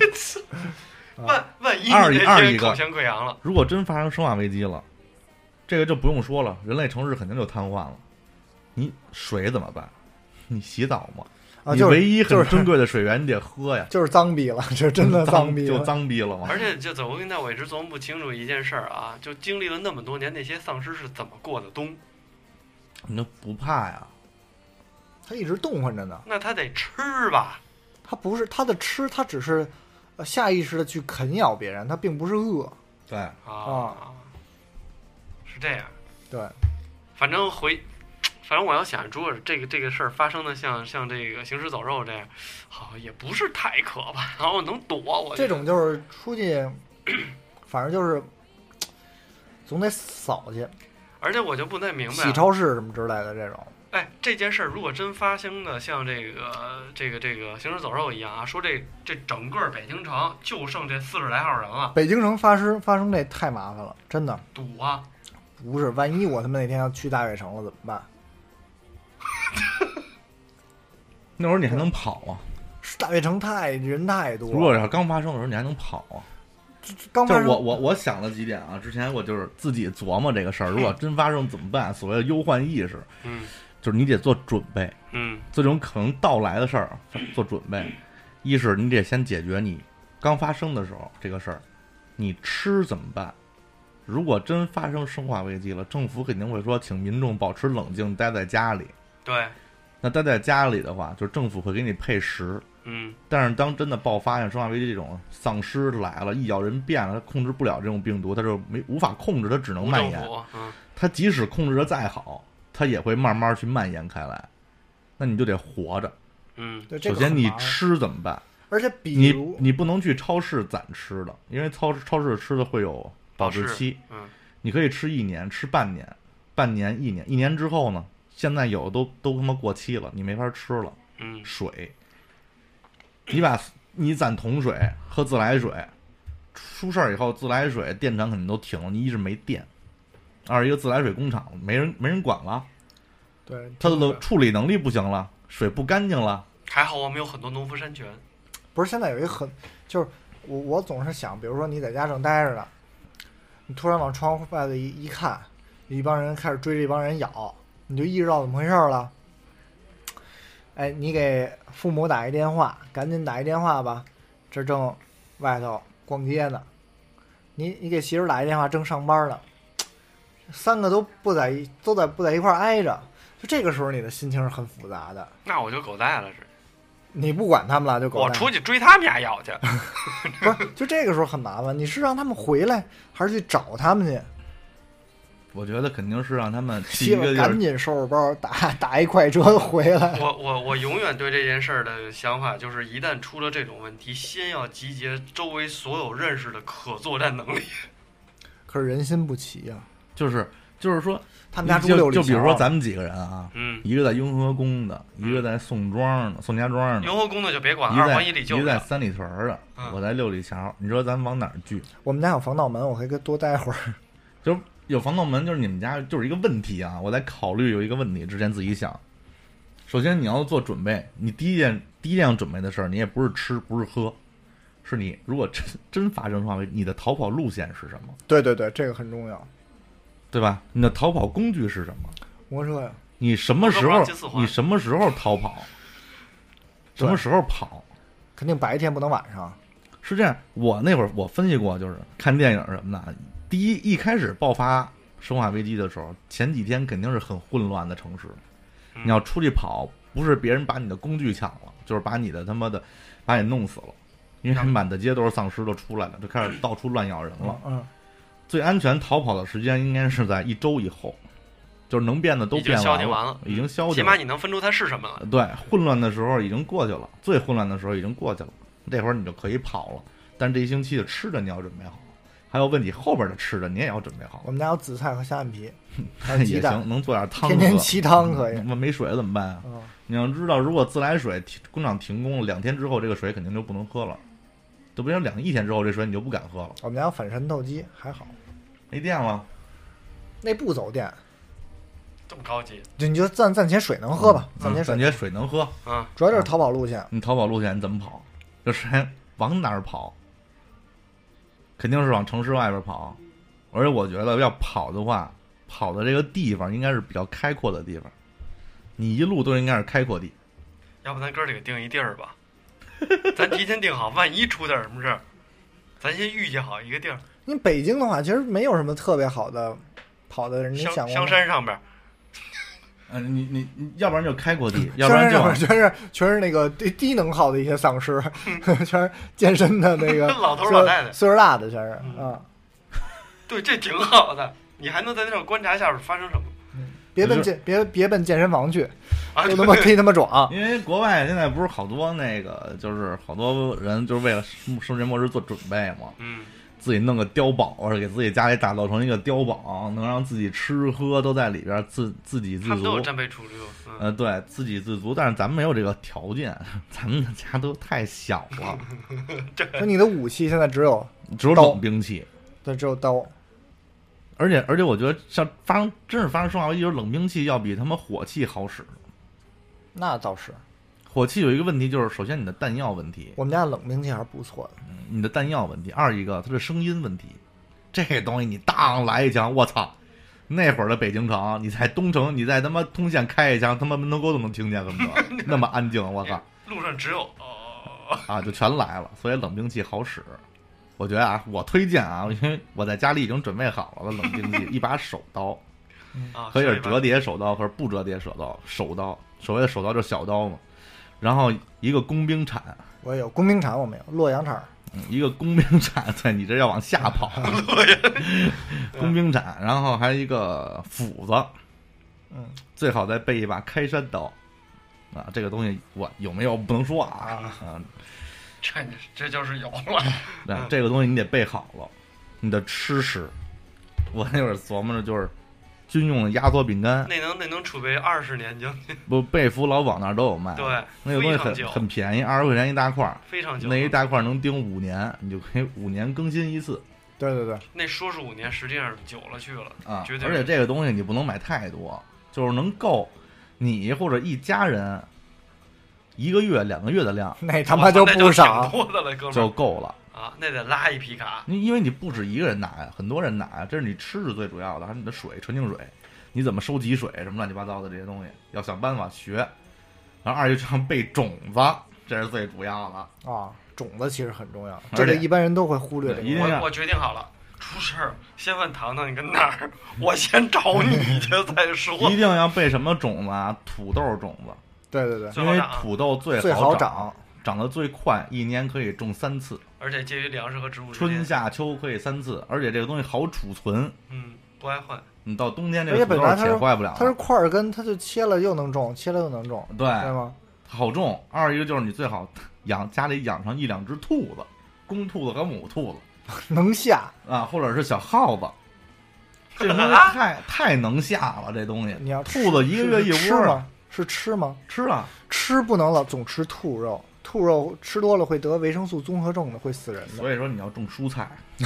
万一你口腔溃疡了， 如果真发生生化危机了，这个就不用说了，人类城市肯定就瘫痪了。你水怎么办？你洗澡吗？ 你唯一很珍贵的水源你得喝呀， 就是脏逼了，这真的脏逼了， 就脏逼了嘛。 而且就我跟你讲，我一直琢磨不清楚一件事儿啊，就经历了那么多年，那些丧尸是怎么过的冬？ 你都不怕呀？ 他一直动唤着呢。 那他得吃吧？ 他不是他的吃，他只是下意识的去啃咬别人，他并不是饿。 对是这样。 对， 反正我要想，如果这个事儿发生的像这个行尸走肉这样，好也不是太可怕，然后能躲我。 这种就是出去，反正就是总得扫去， 而且我就不太明白洗超市什么之类的这种。 哎，这件事儿如果真发生的像这个行尸走肉一样啊，说这整个北京城就剩这40来号人了。 北京城发生这太麻烦了，真的。 堵啊！ 不是，万一我他妈那天要去大悦城了怎么办？ 那会儿你还能跑啊？ 大悦城人太多了。 如果要刚发生的时候，你还能跑啊？ 刚发生， 我想了几点啊。之前我就是自己琢磨这个事儿，如果真发生怎么办？所谓的忧患意识，就是你得做准备，这种可能到来的事儿做准备。一是你得先解决你刚发生的时候这个事儿，你吃怎么办？如果真发生生化危机了，政府肯定会说，请民众保持冷静，待在家里。 对， 那待在家里的话，就是政府会给你配食。但是当真的爆发像生化危机这种丧尸来了，一咬人变了，他控制不了这种病毒，他就无法控制，他只能蔓延。他即使控制的再好，他也会慢慢去蔓延开来。那你就得活着。首先你吃怎么办？ 而且你不能去超市攒吃的，因为超市吃的会有保质期。你可以吃1年，吃半年、1年，1年之后呢？现在有的都他妈过期了，你没法吃了。水，你攒桶水，喝自来水，出事儿以后自来水电厂肯定都停了。你一是没电，二一个自来水工厂没人管了， 对， 它的处理能力不行了，水不干净了。 还好我们有很多农夫山泉。 不是，现在有一个就是我总是想，比如说你在家正待着呢，你突然往窗户外头一看，一帮人开始追这帮人咬，你就意识到怎么回事了。哎，你给父母打一电话，赶紧打一电话吧，这正外头逛街呢。你给媳妇打一电话，正上班呢。3个都不在一块挨着，就这个时候你的心情是很复杂的。 那我就狗带了是。 你不管他们了就狗带。 我出去追他们家咬去。 不是，就这个时候很麻烦。你是让他们回来，还是去找他们去？ 我觉得肯定是让他们媳妇赶紧收拾包，打一快车回来。 我永远对这件事儿的想法就是，一旦出了这种问题，先要集结周围所有认识的可作战能力。 可是人心不齐呀。 就是说， 他们家住6里桥， 就比如说咱们几个人啊，一个在雍和宫的，一个在宋家庄的。 雍和宫的就别管了，2环1里就。 一个在3里屯的，我在6里桥。你说咱往哪儿聚？ 我们家有防盗门，我可以多待会儿。 就有防盗门，就是你们家就是一个问题啊！我在考虑有一个问题，之前自己想。首先你要做准备，你第一件要准备的事儿，你也不是吃，不是喝，是你如果真发生生化危机，你的逃跑路线是什么？ 对，这个很重要， 对吧？你的逃跑工具是什么？ 摩托车呀。 你什么时候逃跑？什么时候跑？ 肯定白天不能晚上。 是这样，我那会儿我分析过，就是看电影什么的。一开始爆发生化危机的时候，前几天肯定是很混乱的城市。你要出去跑，不是别人把你的工具抢了，就是把你的把你弄死了，因为满大街都是丧尸都出来了，就开始到处乱咬人了。最安全逃跑的时间应该是在1周以后，就是能变的都变完了，已经消解了， 起码你能分出它是什么了。 对，混乱的时候已经过去了，最混乱的时候已经过去了，这会儿你就可以跑了。但这1星期的吃的你要准备好。还有问题，后边的吃的你也要准备好。 我们家有紫菜和虾米皮， 也行，能做点汤喝。 天天沏汤可以。 没水怎么办啊？你要知道，如果自来水工厂停工了2天之后，这个水肯定就不能喝了。都不行，1天之后这水你就不敢喝了。 我们家有反渗透机，还好。 没电了， 那不走电。 这么高级？ 你就暂且水能喝吧，暂且水能喝。 主要就是逃跑路线。 你逃跑路线你怎么跑？就是往哪儿跑？肯定是往城市外边跑，而且我觉得要跑的话，跑的这个地方应该是比较开阔的地方，你一路都应该是开阔地。 要不咱哥儿几个定一地儿吧？咱提前定好，万一出点什么事儿，咱先预计好一个地儿。 你北京的话，其实没有什么特别好的跑的人，你想过香山上边。 你要不然就开阔地，要不然就全是那个低能耗的一些丧尸，全是健身的那个老头老太太， 岁数大的全是啊。 对，这挺好的，你还能在那上观察下边发生什么。 别奔健身房去，都他妈忒他妈壮。 因为国外现在不是好多那个，就是好多人就是为了世界末日做准备嘛。自己弄个碉堡，或者给自己家里打造成一个碉堡，能让自己吃喝都在里边，自给自足。 他们都有战备储留。 对，自给自足，但是咱们没有这个条件，咱们的家都太小了。 那你的武器现在只有冷兵器， 对，只有刀。 而且我觉得像真是发生生化危机，就是冷兵器要比他们火器好使。 那倒是。 火器有一个问题，就是首先你的弹药问题。 我们家冷兵器还是不错的。 你的弹药问题，二一个它的声音问题。这东西你当来一枪，我操！那会儿的北京城，你在东城，你在他妈通县开一枪，他妈门头沟都能听见，恨不得那么安静，我操！ 路上只有就全来了，所以冷兵器好使。我觉得啊，我推荐啊，因为我在家里已经准备好了冷兵器，一把手刀，可以是折叠手刀，或者不折叠手刀。所谓的手刀就是小刀嘛。然后一个工兵铲， 我有工兵铲，我没有洛阳铲。 一个工兵铲，对，你这要往下跑。工兵铲，然后还有一个斧子，最好再备一把开山刀。这个东西我有没有不能说啊。 这就是有了。 这个东西你得备好了，你的吃食。我那会儿琢磨着就是。军用的压缩饼干， 那能储备20年将近。 不，贝福老网那儿都有卖。 对， 那个东西很便宜，20块钱一大块， 非常久。 那一大块能盯5年，你就可以5年更新一次。 对对对， 那说是5年，实际上久了去了啊！ 绝对。 而且这个东西你不能买太多，就是能够你或者一家人1个月、2个月的量， 那他妈就不少， 多的了，哥们就够了。 那得拉一批卡， 因为你不止一个人拿呀，很多人拿呀，这是你吃是最主要的，还是你的水，纯净水，你怎么收集水，什么乱七八糟的这些东西，要想办法学。然后二就这样备种子，这是最主要的啊，种子其实很重要，这个一般人都会忽略。 我决定好了，出事儿先问糖糖你跟哪儿，我先找你去再说。 一定要备什么种子啊？土豆种子。 对对对， 因为土豆最好长。 长得最快，1年可以种3次， 而且介于粮食和植物之间， 春夏秋可以3次，而且这个东西好储存， 不爱坏。 你到冬天这个土豆铁坏不了。 它是块根，它就切了又能种，切了又能种， 对吗？ 好种。二一个就是你最好家里养上1-2只兔子，公兔子和母兔子， 能下啊，或者是小耗子。这东西太能下了，这东西。 你要兔子1个月一窝吗？是吃吗？ 吃啊， 吃不能老总吃兔肉。兔肉吃多了会得维生素综合症的，会死人的。 所以说你要种蔬菜，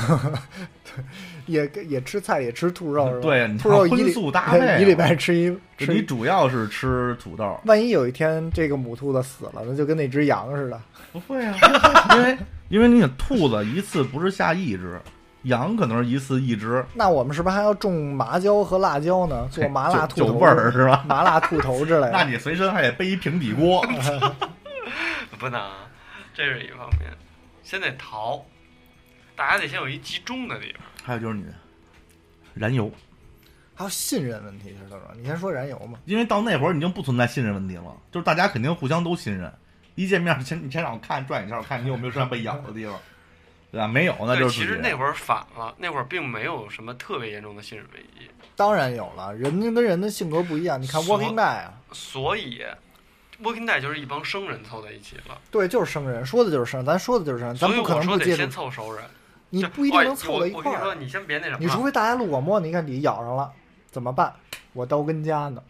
也吃菜，也吃兔肉。 对， 兔肉荤素搭配 ，1礼拜吃一。 你主要是吃土豆。 万一有一天这个母兔子死了，那就跟那只羊似的。 不会啊，因为你的兔子一次不是下1只，羊可能是一次1只。 那我们是不是还要种麻椒和辣椒呢？做麻辣兔头味儿是吧？ 麻辣兔头之类的。 那你随身还得背一平底锅。 不能，这是一方面。先得逃，大家得先有一集中的地方。 还有就是你的燃油， 还有信任问题是怎么？你先说燃油嘛。 因为到那会儿已经不存在信任问题了，就是大家肯定互相都信任。一见面你先让我看转一下，我看你有没有身上被咬的地方，对吧？没有，那就是。 其实那会儿反了，那会儿并没有什么特别严重的信任危机。 当然有了，人家跟人的性格不一样。你看 Walking Dead 啊， 所以。Walking Dead 就是一帮生人凑在一起了， 对，就是生人，说的就是生人，咱说的就是生人，咱不可能不接触。 先凑熟人， 你不一定能凑到一块儿。 我跟你说，你先别那什么， 你除非大家录广播，你看你咬上了怎么办？我刀跟家呢。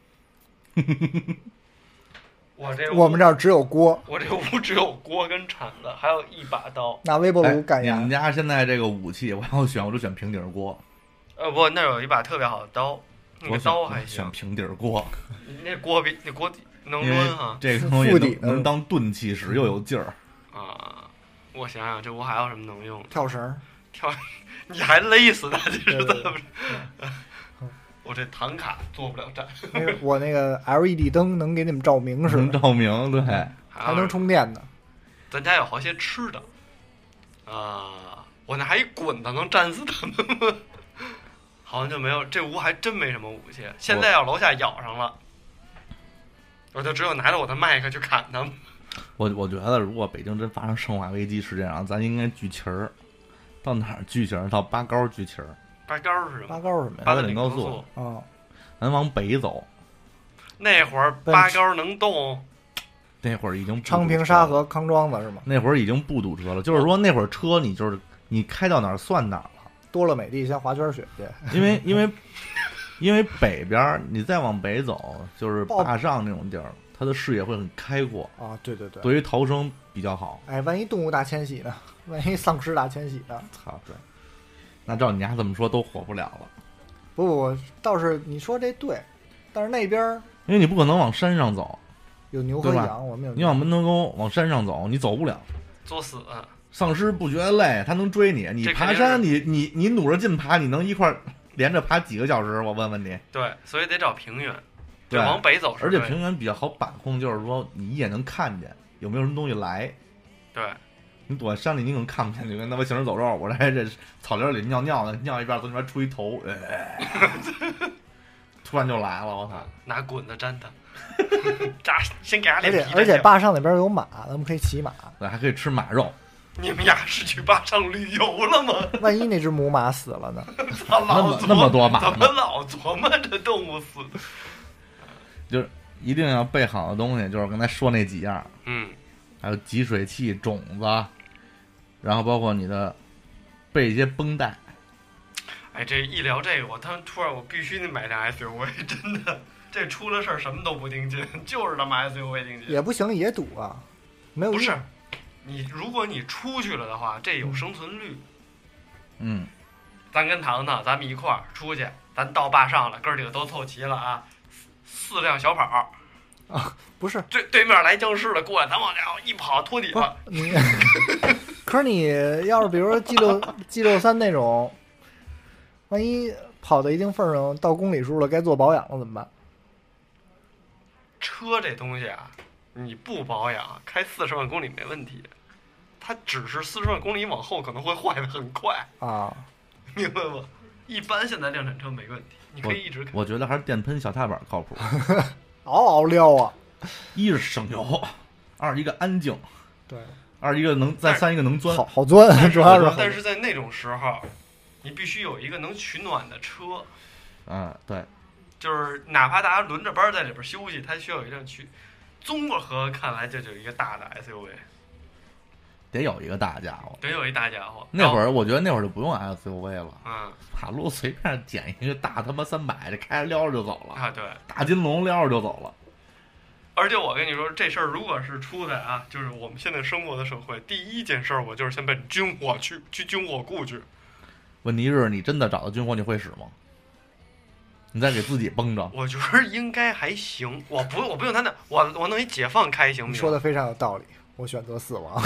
我们这儿只有锅， 我这屋只有锅跟铲子，还有一把刀。 拿微波炉干你们家现在这个武器，我要选，我就选平底锅。 不，那有一把特别好的刀，那个刀还行。 选平底锅， 那锅比那锅能抡哈， 这个东西能当钝器使，又有劲儿啊！我想想，这屋还有什么能用？ 跳绳， 你还勒死他，这是怎么？ 我这唐卡做不了站。 我那个 LED 灯能给你们照明似的， 能照明，对， 还能充电呢。 咱家有好些吃的，我那还一滚的能战死他们吗？好像就没有，这屋还真没什么武器。现在要楼下咬上了，我就只有拿着我的麦克去砍他们。 我觉得如果北京真发生生化危机事件上，咱应该聚齐儿，到哪儿聚齐儿？到八高聚齐儿。 八高是什么？ 八高是什么呀？ 八达岭高速啊， 咱往北走。 那会儿八高能动。 那会儿已经昌平、沙河、康庄子是吗？ 那会儿已经不堵车了，就是说那会儿车你开到哪儿算哪儿了。 多了美地先滑圈雪去， 因为北边你再往北走，就是坝上那种地儿，它的视野会很开阔啊。对对对， 对于逃生比较好。 哎，万一动物大迁徙呢？万一丧尸大迁徙呢？ 操，对。那照你家这么说，都活不了了。 不，倒是你说这对，但是那边因为你不可能往山上走。 有牛和羊，我们有。 你往门头沟往山上走，你走不了， 作死。 丧尸不觉得累，他能追你。你爬山，你努着劲爬，你能一块连着爬几个小时？我问问你。 对，所以得找平原， 对， 往北走。 而且平原比较好把控，就是说你一眼能看见有没有什么东西来。 对， 你躲在山里，你可能看不见，就跟他妈行尸走肉。我这草林里尿尿呢，尿一半从那边出一头，突然就来了，我操！ 拿滚子粘他。先给他脸皮。 而且坝上那边有马，咱们可以骑马， 对，还可以吃马肉。 你们俩是去坝上旅游了吗？ 万一那只母马死了呢？ 那么多马， 怎么老琢磨这动物死的？ 就是一定要备好的东西，就是刚才说那几样，还有集水器、种子，然后包括你的备一些绷带。 哎，这一聊这个，我突然我必须得买辆 SUV， 真的。这出了事儿什么都不顶劲，就是他妈 SUV 顶劲。 也不行，也堵啊，没有。 不是，如果你出去了的话，这有生存率。咱跟糖糖咱们一块儿出去，咱到坝上了，哥儿几个都凑齐了啊，4辆小跑。 啊，不是， 对面来僵尸了，过来咱往家一跑脱底了。 可是你要是比如说 G63那种，万一跑到一定份上到公里数了，该做保养了怎么办？ 车这东西啊，你不保养，开40万公里没问题。它只是40万公里往后可能会坏得很快啊， 明白吗？一般现在量产车没问题，你可以一直开。 我觉得还是电喷小踏板靠谱， 嗷嗷撩啊！ 一是省油，二一个安静， 对， 二一个三一个能钻， 好钻，主要是。 但是在那种时候，你必须有一个能取暖的车。 对。 就是哪怕大家轮着班在里边休息，它需要一辆综合看来就有一个大的 SUV， 得有一个大家伙， 得有一大家伙。 那会儿我觉得那会儿就不用 SUV 了， 马路随便捡一个大他妈300，这开着撩着就走了啊！对， 大金龙撩着就走了。 而且我跟你说，这事儿如果是出在就是我们现在生活的社会，第一件事我就是先奔军火去军火库去。 问题是你真的找到军火，你会使吗？你再给自己绷着， 我觉得应该还行。我不用他那，我弄一解放开行不行？ 你说的非常有道理，我选择死亡。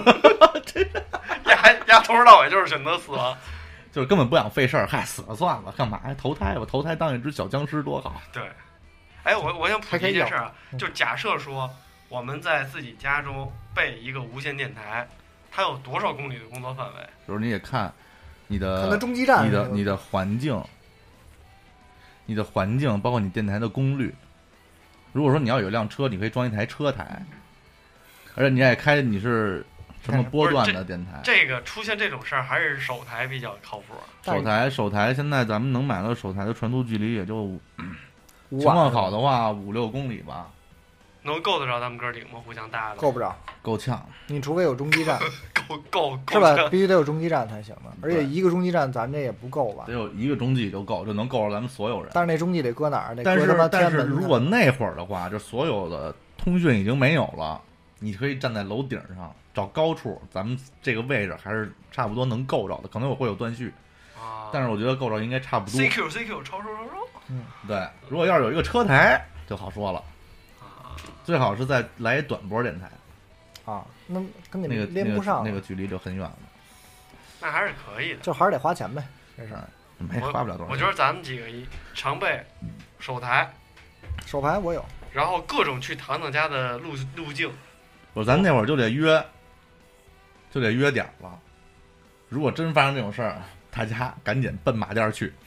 丫从头到尾就是选择死亡， 就是根本不想费事儿，嗨，死了算了，干嘛呀？投胎吧，投胎当一只小僵尸多好。 对，哎，我想普及一件事啊，就假设说我们在自己家中备一个无线电台，它有多少公里的工作范围？ 就是你得看你的看它中继站， 你的环境。你的环境包括你电台的功率，如果说你要有辆车，你可以装一台车台，而且你也开你是什么波段的电台。 这个出现这种事儿还是手台比较靠谱。 手台现在咱们能买到手台的传输距离也就情况好的话5-6公里吧。 能够得着咱们哥几个吗？互相搭的够不着， 够呛。 你除非有中继站， 够是吧？必须得有中继站才行的。而且一个中继站咱这也不够吧？ 得有一个中继就够，就能够着咱们所有人。 但是那中继得搁哪儿？ 但是如果那会儿的话，就所有的通讯已经没有了，你可以站在楼顶上找高处，咱们这个位置还是差不多能够着的，可能会有断续但是我觉得够着应该差不多。 CQ 超。 对，如果要是有一个车台就好说了。最好是再来一短波电台， 那跟你连不上， 那个距离就很远了。 那还是可以的， 就还是得花钱呗，这事儿。 没花不了多少。 我觉得咱们几个常备手台我有， 然后各种去糖糖家的路径。 咱那会儿就得约点了。如果真发生这种事儿，大家赶紧奔马店去，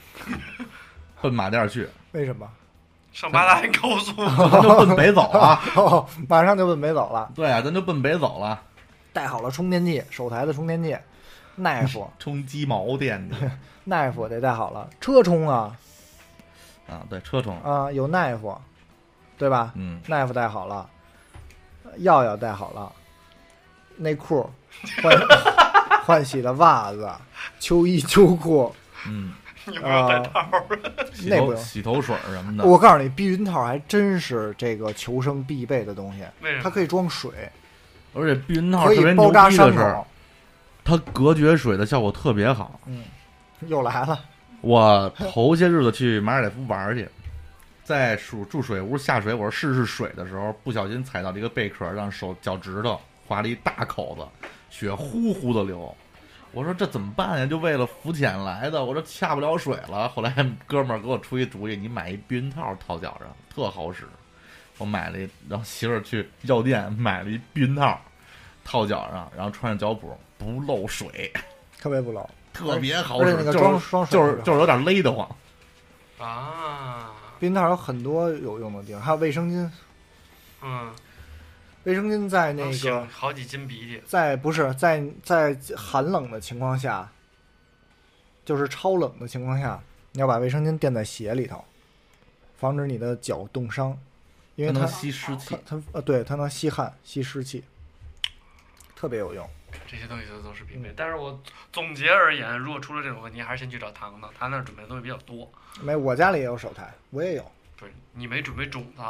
为什么？ 上八大高速， 咱就奔北走啊！ 马上就奔北走了。 对啊，咱就奔北走了。 带好了充电器，手台的充电器，奈夫充鸡毛电去， 奈夫得带好了，车充啊， 对，车充啊，有奈夫，对吧？奈夫带好了，药带好了，内裤换洗的袜子，秋衣秋裤， 你不用带套那不用洗头水什么的。 我告诉你，避孕套还真是这个求生必备的东西，它可以装水， 而且避孕套可以包扎伤口， 它隔绝水的效果特别好。 又来了。 我头些日子去马尔代夫玩去，在住水屋下水，我说试水的时候，不小心踩到了一个贝壳，让脚趾头划了一大口子，血呼呼的流。我说这怎么办呀？就为了浮潜来的，我说下不了水了。后来哥们儿给我出一主意，你买一避孕套套脚上，特好使。我买了让媳妇儿去药店买了一避孕套套脚上，然后穿上脚蹼，不漏水， 特别不漏， 特别好使。 那个就是有点勒得慌啊。 避孕套有很多有用的地方，还有卫生巾。卫生巾在那个好几斤鼻涕， 在寒冷的情况下，就是超冷的情况下，你要把卫生巾垫在鞋里头，防止你的脚冻伤，因为它能吸湿气。 对，它能吸汗、吸湿气，特别有用。 这些东西都是必备。但是我总结而言，如果出了这种问题，还是先去找糖糖，他那儿准备的东西比较多。 没，我家里也有手台，我也有。 不是你没准备种子？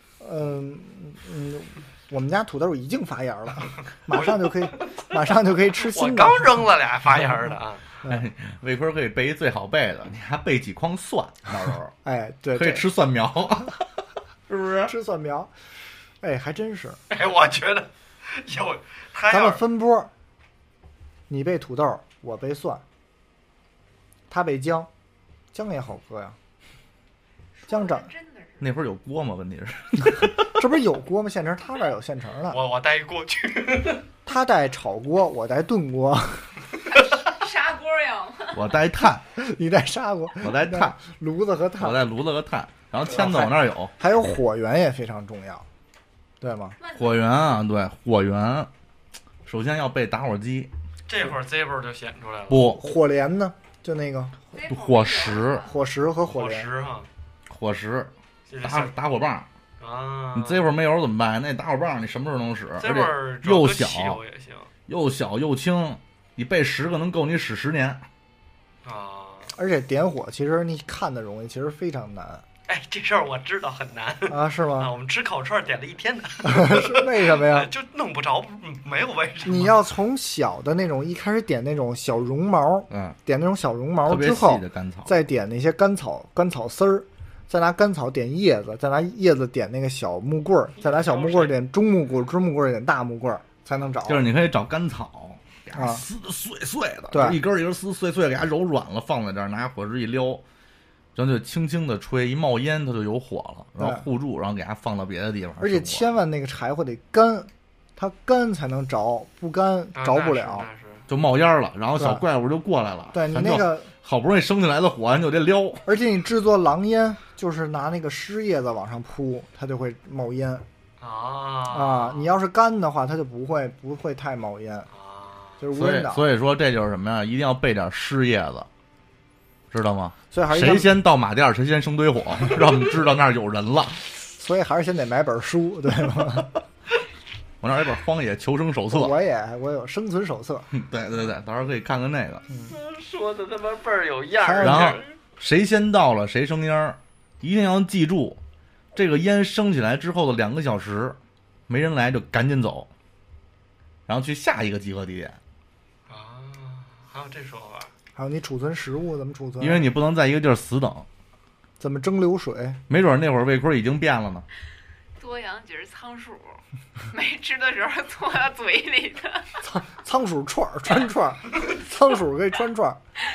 我们家土豆已经发芽了，马上就可以吃新的。 我刚扔了俩发芽的啊！ 魏坤可以备最好备的，你还备几筐蒜，到时候对， 可以吃蒜苗，是不是？ 吃蒜苗，还真是。 我觉得咱们分波，你备土豆，我备蒜，他备姜也好喝呀，姜长。 那会儿有锅吗？问题是， 这不是有锅吗？现成，他这儿有现成的。 我带一锅去。 他带炒锅，我带炖锅。 砂锅呀。 我带炭， 你带砂锅， 我带炭， 炉子和炭。 我带炉子和炭，然后签子我那儿有。 还有火源也非常重要，对吗？ 火源啊，对，火源，首先要备打火机。 这会儿 Zippo 就显出来了。 不， 火镰呢？就那个火石和火镰。 火石。打火棒啊！ 你这会儿没有怎么办？那打火棒你什么时候能使？ 这会儿又小又轻，你备10个能够你使10年啊！ 而且点火其实你看的容易，其实非常难。 这事儿我知道很难啊？是吗？ 我们吃烤串点了1天的。 是为什么呀？ 就弄不着，没有为什么。 你要从小的那种一开始点那种小绒毛，点那种小绒毛之后，再点那些干草丝儿。再拿干草点叶子，再拿叶子点那个小木棍儿，再拿小木棍儿点中木棍儿，中木棍儿点大木棍儿，才能找。 就是你可以找干草，给它撕的碎碎的， 对， 一根一根撕碎碎，给它揉软了，放在这儿，拿火石一撩，然后就轻轻的吹，一冒烟它就有火了，然后护住，然后给它放到别的地方。 而且千万那个柴火得干，它干才能着，不干着不了， 就冒烟了，然后小怪物就过来了。 对你那个好不容易升起来的火，你就得撩。 而且你制作狼烟，就是拿那个湿叶子往上铺，它就会冒烟。你要是干的话，它就不会太冒烟。就是无烟岛。 所以说这就是什么呀？一定要备点湿叶子，知道吗？ 所以还是谁先到马甸谁先生堆火，让我们知道那儿有人了。 所以还是先得买本书，对吗？ 我那儿有本《荒野求生手册》， 我有生存手册。 对，到时候可以看看那个。 说的他妈倍儿有样儿。 然后谁先到了谁生烟，一定要记住，这个烟升起来之后的2个小时，没人来就赶紧走，然后去下一个集合地点。 还有这说法？ 还有你储存食物怎么储存？ 因为你不能在一个地儿死等。 怎么蒸馏水？ 没准那会儿魏坤已经变了呢。 多养几只仓鼠，没吃的时候坐到嘴里的。 仓鼠串，仓鼠可以穿串。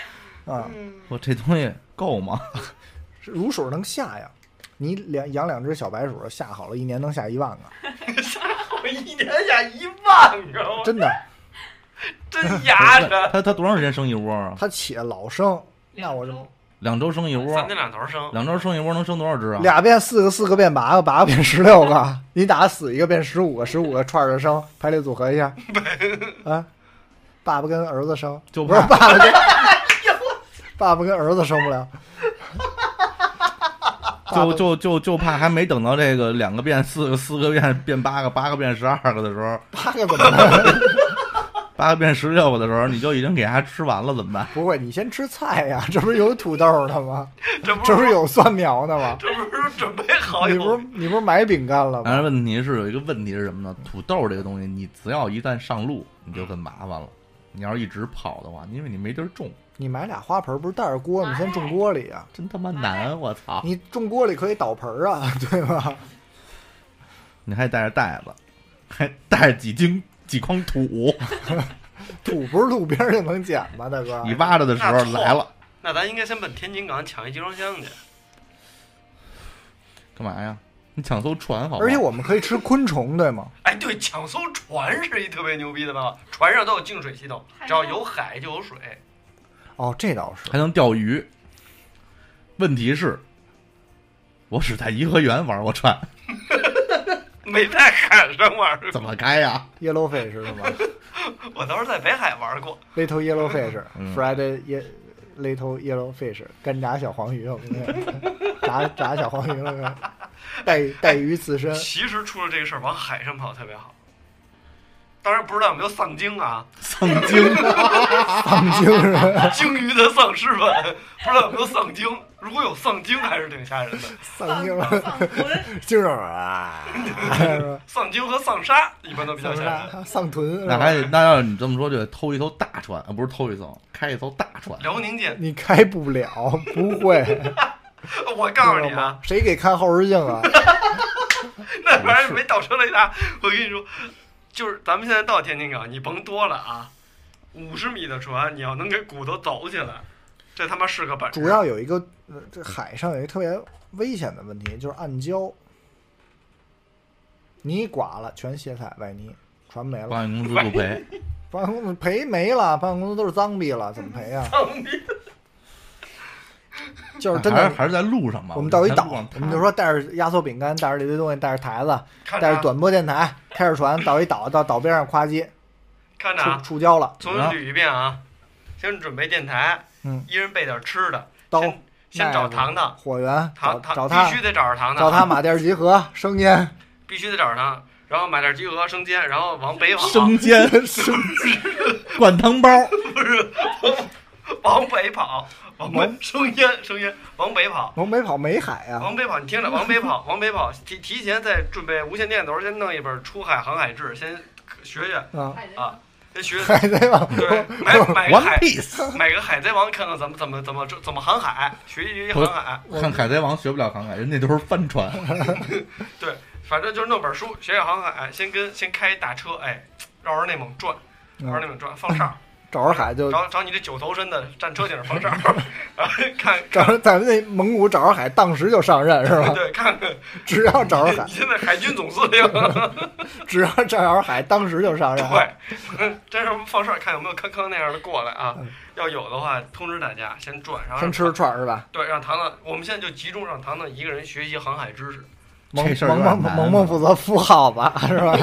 啊！ 我这东西够吗？ 乳鼠能下呀，你养2只小白鼠，下好了，1年能下1万个。 下好1年下1万个， 真的， 真牙碜。 它多长时间生一窝啊？ 它且老生，那我这 2周生一窝，3 天2头生 ，2周生一窝能生多少只啊 ？2变4个，4个变8个，8个变16个，你打死一个变15个，15个串着生，排列组合一下，啊，爸爸跟儿子生， 就不是爸爸跟爸爸跟儿子生不了。 就怕还没等到这个2个变4个，4个变8个，8个变12个的时候 ，8个怎么办 ？8个变16个的时候，你就已经给它吃完了，怎么办？ 不会，你先吃菜呀，这不是有土豆呢吗？这不是有蒜苗呢吗？ 这不是准备好？ 你不是买饼干了吗？ 当然，问题是有一个问题是什么呢？土豆这个东西，你只要一旦上路，你就很麻烦了。你要是一直跑的话，因为你没地儿种。 你买俩花盆，不是带着锅，你先种锅里啊！ 真他妈难，我操！ 你种锅里可以倒盆啊，对吧？ 你还带着袋子，还带着几筐土， 土不是路边就能捡吗，大哥？ 你挖着的时候来了， 那咱应该先奔天津港抢一集装箱去。 干嘛呀？你抢艘船好不好？ 而且我们可以吃昆虫，对吗？ 哎，对，抢艘船是一特别牛逼的办法，船上都有净水系统，只要有海就有水。 哦，这倒是。 还能钓鱼。问题是，我只在颐和园玩过船， 没在海上玩过。 怎么开呀 ？Yellow fish 是吗？ 我倒是在北海玩过。 Little yellow fish，fried little yellow fish， 干炸小黄鱼，我跟你讲，炸小黄鱼了，带鱼刺身。 其实出了这个事儿，往海上跑特别好。当然不知道有没有丧鲸啊， 丧鲸， 丧鲸是吧？ 鲸鱼的丧尸版，不知道有没有丧鲸。如果有丧鲸，还是挺吓人的。 丧鲸，鲸啊， 丧鲸和丧鲨一般都比较吓人。 丧豚， 那要是你这么说，就得偷一艘大船啊，不是偷一艘，开一艘大船。 辽宁舰， 你开不了，不会。 我告诉你啊， 谁给看后视镜啊？ 那玩意儿没倒车雷达，我跟你说。就是咱们现在到天津港，你甭多了啊，50米的船，你要能给骨头走起来，这他妈是个本事。 主要有一个，这海上有一个特别危险的问题，就是暗礁。你刮了，全卸菜崴泥，船没了。 保险公司不赔， 保险公司赔没了，保险公司都是脏逼了，怎么赔啊？ 脏逼。 就是真的， 还是在路上吧。 我们到一岛，我们就说带着压缩饼干，带着这堆东西，带着台子，带着短波电台，开着船到一岛，到岛边上夸叽， 看着啊， 触礁了。 重新捋一遍啊，先准备电台，一人备点吃的， 刀， 先找糖糖， 火源，找他，必须得找着糖糖， 找他马甸集合，生煎， 必须得找着他，然后马甸集合生煎，然后往北跑， 生煎，灌汤包， 不是，往北跑。生烟，往北跑， 往北跑没海啊！ 往北跑，你听着，往北跑，提前再准备无线电的时候，先弄一本《出海航海志》，先学学啊，先学海贼王， 对，买个海贼王，看看怎么航海，学习航海。 看海贼王学不了航海，人家都是帆船。 对，反正就是弄本书学学航海，先开大车，哎，绕着内蒙转，放哨。 找着海就找你这9头身的站车顶上放哨，然后看咱们那蒙古找着海，当时就上任是吧？ 对，看只要找着海， 你现在海军总司令， 只要找着海，当时就上任。 对，站上放哨，看有没有康康那样的过来啊？要有的话，通知大家先转，然后先吃串是吧？ 对，让糖糖，我们现在就集中让糖糖一个人学习航海知识。 萌负责孵耗子是吧？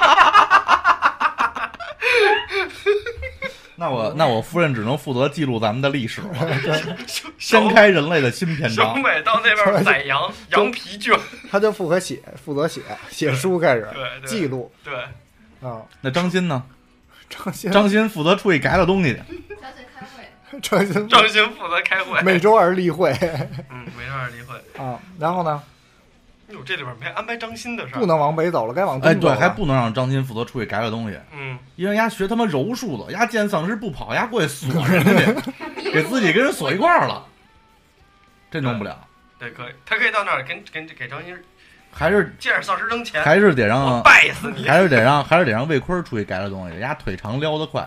那我夫人只能负责记录咱们的历史了，掀开人类的新篇章。 小美到那边宰羊皮卷， 他就负责写书开始对记录。 对啊， 那张鑫呢？ 张鑫负责出去改了东西去。 张鑫负责开会， 每周2例会。 每周2例会啊，然后呢？ 哟，这里边没安排张鑫的事儿， 不能往北走了，该往东走了。 对，还不能让张鑫负责出去改东西。因为丫学他妈柔术的，丫见丧尸不跑，丫过去锁人家去，给自己跟人锁一块儿了，这弄不了。 对，可以，他可以到那儿给张鑫还是借着丧尸扔钱， 还是得让我拜死你， 还是得让魏坤出去改改东西，人家腿长撩得快，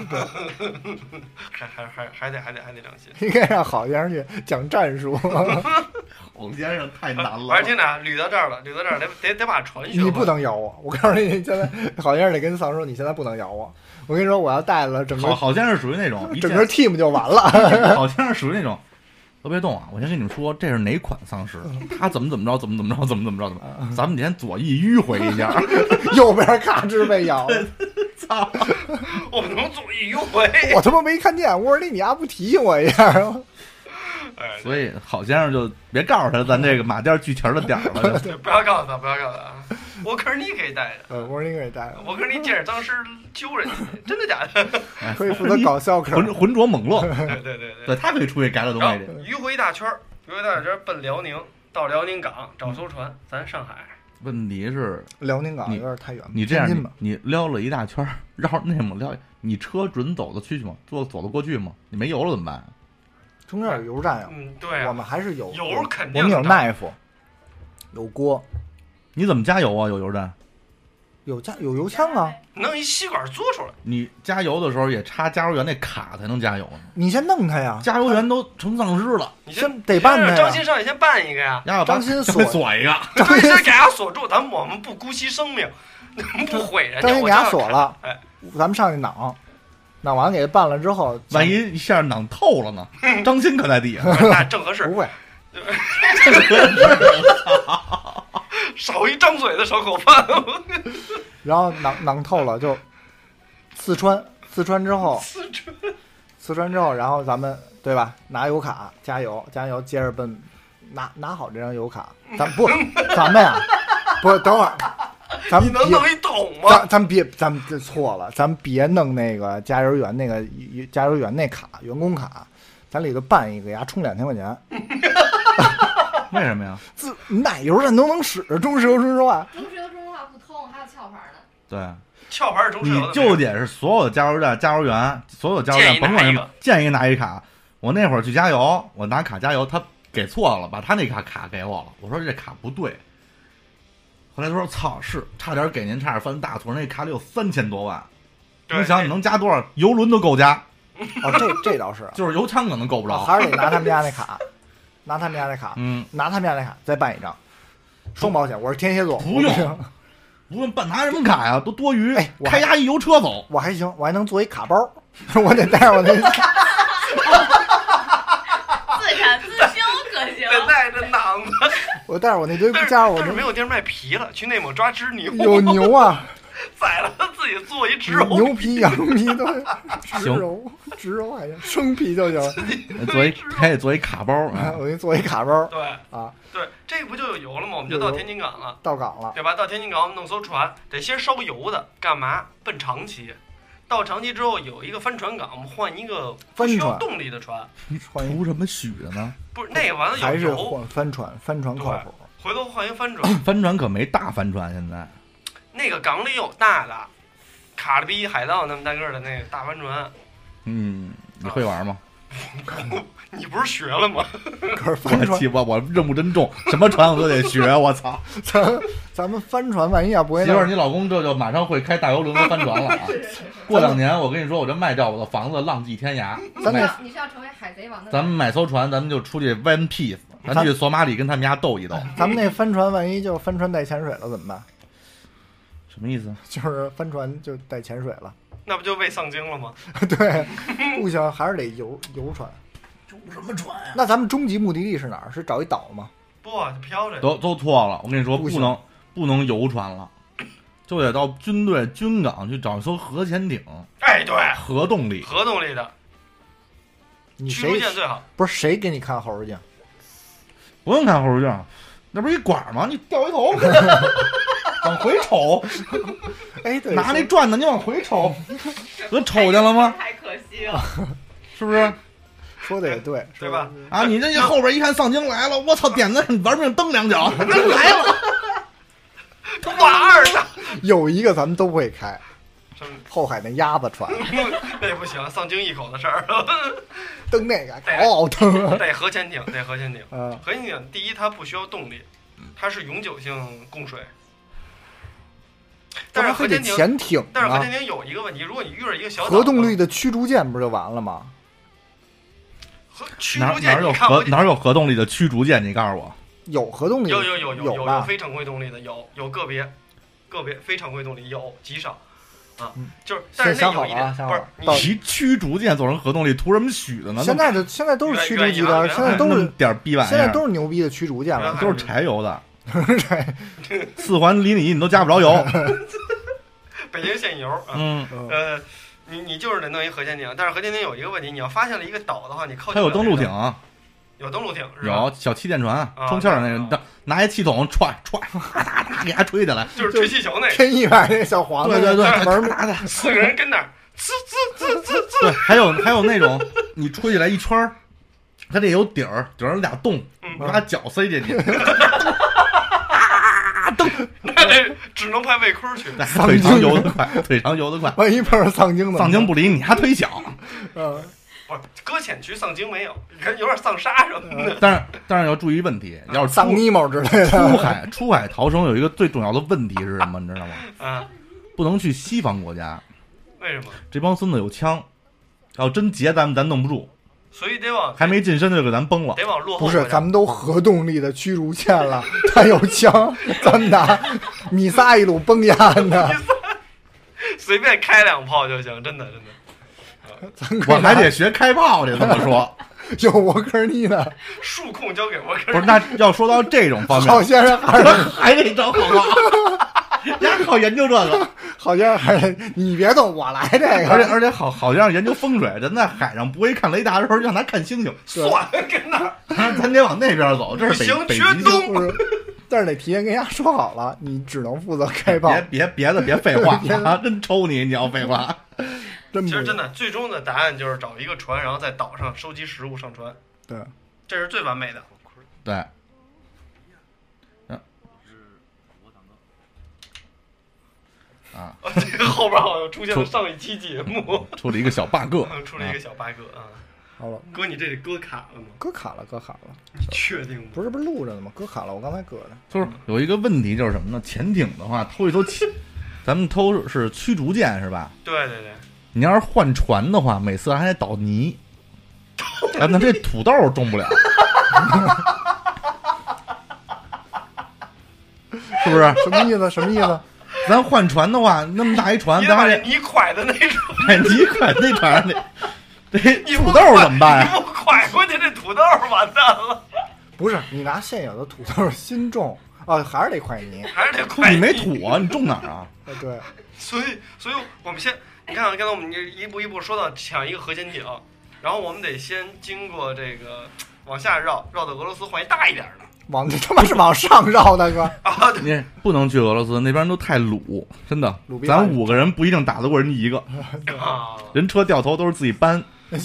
还得良心， 应该让郝先生去讲战术。 郝先生太难了。 反正听着，捋到这儿得把船学。 你不能咬我，我告诉你，现在郝先生得跟丧说，你现在不能咬我。我跟你说，我要带了整个郝先生属于那种整个 team 就完了。 郝先生属于那种。都别动啊！我先跟你们说，这是哪款丧尸？他怎么着，咱们得先左翼迂回一下， 右边咔吱被咬了。 操！ 我能左翼迂回？ 我他妈没看见！我说你丫不提醒我一下？ 所以郝先生就别告诉他咱这个马甸剧情的点了。 不要告诉他，我可是你可以带的。 我说你可以带的。 我可是你借着丧尸揪人，真的假的？ 可以负责搞笑梗， 浑浊猛落。 对， 他可以出去改改东西。 迂回一大圈，奔辽宁，到辽宁港找艘船，咱上海。 问题是辽宁港有点太远了。 你这样，你撩了一大圈，绕内蒙撩，你车准走得去吗？走得过去吗？你没油了怎么办？ 中间有油站呀。 对啊， 我们还是有油，肯定我们有knife，有锅。 你怎么加油啊？有油站？ 有油枪啊， 弄一吸管做出来。 你加油的时候也插加油员那卡才能加油呢。 你先弄它呀， 加油员都成丧尸了， 你先得办它呀。 张鑫上去先办一个呀， 张鑫锁一个， 张鑫给他锁住，我们不姑息生命，不毁人家。 张鑫给他锁了，哎，咱们上去攮完给他办了之后， 万一一下攮透了呢？张鑫可在底下， 那正合适。 不会， 少一张嘴的烧口饭。 然后攮透了就四川之后，然后咱们对吧？拿油卡加油，接着奔拿好这张油卡。咱们呀，不等会儿，咱们你能弄一桶吗？ 咱们这错了，咱别弄那个加油员那卡，员工卡，咱里头办一个呀，充2000块钱。 为什么呀？ 哪油站都能使，中石油、中石化。 中石油、中石化不通，还有壳牌呢。 对， 壳牌是中石油的。 你就得是所有的加油站、加油员，所有加油站甭管什么，建议拿一卡。我那会儿去加油，我拿卡加油，他给错了，把他那卡给我了。我说这卡不对。后来他说：“操，是差点给您，差点犯大错。那卡里有3000多万，你想你能加多少？油轮都够加。 哦，这倒是， 就是油枪可能够不着， 还是得拿他们家那卡。”拿他们家那卡，拿他们家那卡再办一张双保险。我是天蝎座， 不用办，拿什么卡呀？都多余。哎，开压一油车走， 我还行，我还能做一卡包，我得带着我那自产自销可行， 得带着囊子。 我带着我那堆加上我但是没有地儿卖皮了，去内蒙抓只牛。 有牛啊！ 宰了他自己做一植鞣， 牛皮、羊皮都植鞣还行，生皮就行。 还得做一卡包啊！ 我给你做一卡包。 对啊，对，这不就有油了吗？我们就到天津港了， 到港了， 对吧？到天津港，我们弄艘船，得先烧油的，干嘛？奔长崎。到长崎之后有一个帆船港，我们换一个不需要动力的船。 出什么许的呢？ 不是那个完了有油， 还是换帆船靠谱。 回头换一帆船， 帆船可没大帆船现在。 那个港里有大的，卡了比海盗那么大个的那个大帆船。 你会玩吗？ 你不是学了吗？ 可是帆船我任务真重，什么船我都得学。我操！ 咱们帆船万一要不会， 媳妇儿，你老公这就马上会开大游轮和帆船了啊！过2年，我跟你说，我就卖掉我的房子，浪迹天涯。 你是要成为海贼王的？ 咱们买艘船，咱们就出去 One Piece， 咱去索马里跟他们家斗一斗。 咱们那帆船万一就帆船带潜水了怎么办？ 什么意思？ 就是帆船就带潜水了， 那不就喂丧精了吗？ 对，不行，还是得游船。 游什么船呀？ 那咱们终极目的地是哪儿？是找一岛吗？ 不，就飘着。 都错了，我跟你说，不能游船了，就得到军港去找一艘核潜艇。 哎，对， 核动力的。 你驱逐舰最好。 不是谁给你看后视镜？ 不用看后视镜，那不是一管吗？你掉一头。往回瞅， 哎，对， 拿那转的，你往回瞅，不瞅见了吗？ 太可惜了， 是不是？ 说的也对， 对吧？ 啊，你这后边一看丧精来了，我操，点子玩命蹬2脚，来了， 马二的， 有一个咱们都会开，后海那鸭子船， 那不行，丧精一口的事儿， 蹬那个，蹬， 得核潜艇，核潜艇第一它不需要动力。 它是永久性供水。但是核潜艇， 但是核潜艇有一个问题，如果你遇着一个小岛， 核动力的驱逐舰不就完了吗？ 驱逐舰哪有核动力的驱逐舰？你告诉我， 有核动力， 有非常规动力的，有个别非常规动力有极少啊，就是但是那有一点不是你驱逐舰做成核动力图什么许的呢？ 现在都是驱逐机的，现在都是点逼玩意儿， 现在都是牛逼的驱逐舰了， 都是柴油的。4环离你都加不着油。 北京限油啊，你就是得弄一核潜艇，但是核潜艇有一个问题，你要发现了一个岛的话，你靠近它有登陆艇啊， 有登陆艇是吧？ 有小气垫船，充气的那个，拿一气筒踹，哒给它吹起来， 就是吹气球那个， 天一百那小黄对， 门 4个人跟那儿， 对，还有那种你吹起来一圈，它这有底儿，顶上俩洞，把脚塞进去。 那这只能派魏坤去， 腿长游得快， 万一碰上丧精了， 丧精不理你，还腿小。 不是搁浅区丧精没有，你看有点丧杀什么的。 但是要注意问题，要是丧尼莫之类的。 出海逃生有一个最重要的问题是什么？你知道吗？不能去西方国家。 为什么？ 这帮孙子有枪，要真劫咱弄不住。 所以得往还没近身就给咱崩了， 得往落后。 不是，咱们都核动力的驱逐舰了，他有枪，咱们拿米萨一路崩压呢， 随便开2炮就行，真的。 我还得学开炮去，这么说。 有沃克尼呢， 数控交给沃克尼。 不是，那要说到这种方面， 好先生还得找好炮。丫好研究这个， 好像还你别动，我来这个。 而且好像研究风水，人在海上不会看雷达的时候，让他看星星。 算了，跟那咱得往那边走，这是北极东。 但是得提前跟人家说好了，你只能负责开炮， 别的别废话啊！真抽你要废话。 其实真的，最终的答案就是找一个船，然后在岛上收集食物上船。 对， 这是最完美的。 对。 这个后边好像出现了上一期节目， 出了一个小 bug， 出了一个小 bug 啊。 好了， 哥，你这里搁卡了吗？ 搁卡了。 你确定吗？ 不是录着呢吗？搁卡了，我刚才搁的。 就是有一个问题，就是什么呢？潜艇的话，偷一艘咱们偷是驱逐舰是吧？ 对。 你要是换船的话，每次还得倒泥，那这土豆种不了，是不是？ 什么意思？ 咱换船的话，那么大一船， 咱把泥蒯的那种， 泥蒯那船上这土豆怎么办呀？ 你不蒯过去，这土豆完蛋了。 不是，你拿现有的土豆新种啊，还是得蒯泥， 你没土啊？你种哪儿啊？ 对， 所以我们你看，刚才我们一步一步说到抢一个核潜艇，然后我们得先经过这个往下绕到俄罗斯换一大一点的。 他妈是往上绕的哥啊！ 你不能去俄罗斯，那边都太鲁，真的。咱5个人不一定打得过人家1个，人车掉头都是自己搬。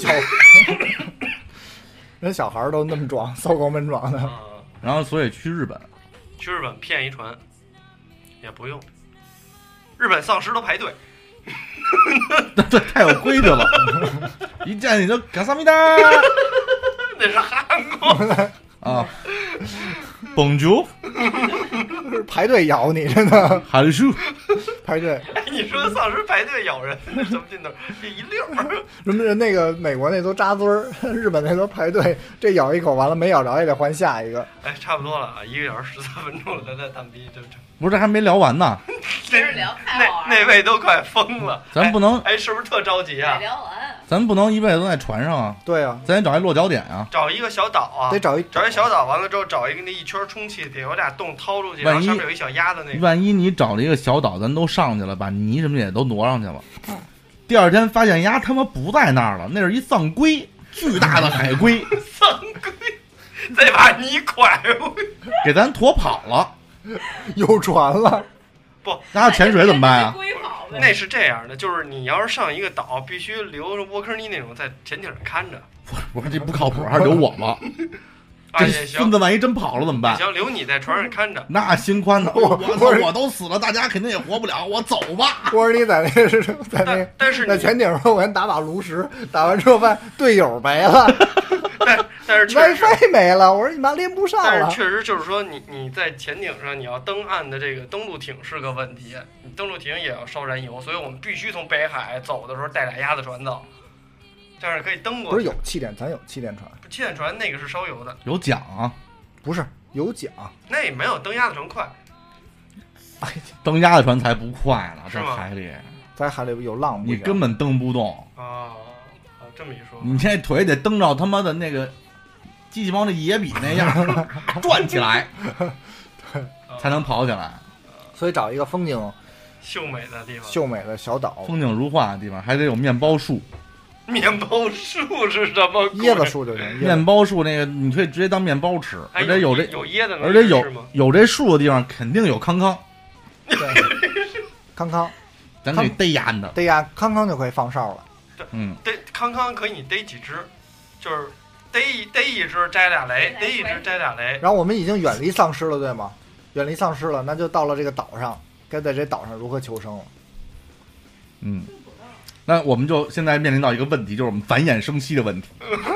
人小孩都那么壮，骚高闷壮的。 然后所以去日本骗一船也不用，日本丧尸都排队。 这太有规矩了，一见你就卡萨米达， 那是韩国啊。Bonjour， 排队咬你，真的。 哈利叔， 排队。 哎，你说丧尸排队咬人，什么劲头？这一溜儿。 什么人？那个美国那都扎堆儿，日本那都排队，这咬一口完了没咬着也得换下一个。 哎，差不多了啊，1个小时13分钟了，咱再蛋逼这。 不是，这还没聊完呢。 那位都快疯了。 咱不能哎，是不是特着急啊？ 聊完。 咱不能一辈子都在船上啊。 对啊， 咱得找一落脚点啊。 找一个小岛啊， 得找一小岛，完了之后找一个那一圈充气的，有俩洞掏出去，然后上面有一小鸭子那个。 万一你找了一个小岛，咱都上去了，把泥什么也都挪上去了。第2天发现鸭他妈不在那儿了，那是一丧龟，巨大的海龟。 丧龟，再把泥蒯回， 给咱驮跑了。 有船了。 不， 那要潜水怎么办啊？ 那是这样的，就是你要是上一个岛，必须留着沃克尼那种在潜艇上看着。 我说这不靠谱，还是留我吧。这孙子万一真跑了怎么办？ 行，留你在船上看着。 那心宽的，我都死了，大家肯定也活不了，我走吧。 我说你在但是在潜艇上，我先打把炉石，打完之后发现队友没了。 但是 WiFi 没了，我说你妈连不上了。 但是确实就是说你在潜艇上你要登岸的这个登陆艇是个问题，你登陆艇也要烧燃油，所以我们必须从北海走的时候带俩鸭子船走，这样可以登过去。 不是有气垫，咱有气垫船。 气垫船那个是烧油的， 有桨啊？ 不是有桨， 那也没有登鸭子船快。 登鸭子船才不快呢，在海里， 在海里有浪， 你根本蹬不动啊。这么一说， 你这腿得蹬着他妈的那个机器猫那野比那样转起来，才能跑起来。 所以找一个风景秀美的地方， 秀美的小岛， 风景如画的地方，还得有面包树。 面包树是什么？ 椰子树就行。 面包树那个你可以直接当面包吃，而且有这有椰子， 而且有这树的地方肯定有康康。 康康， 咱可以逮鸭呢， 逮鸭康康就可以放哨了。 逮康康可以你逮几只，就是逮一只摘俩雷，逮一只摘俩雷。 然后我们已经远离丧尸了，对吗？远离丧尸了，那就到了这个岛上，该在这岛上如何求生了。 那我们就现在面临到一个问题，就是我们繁衍生息的问题。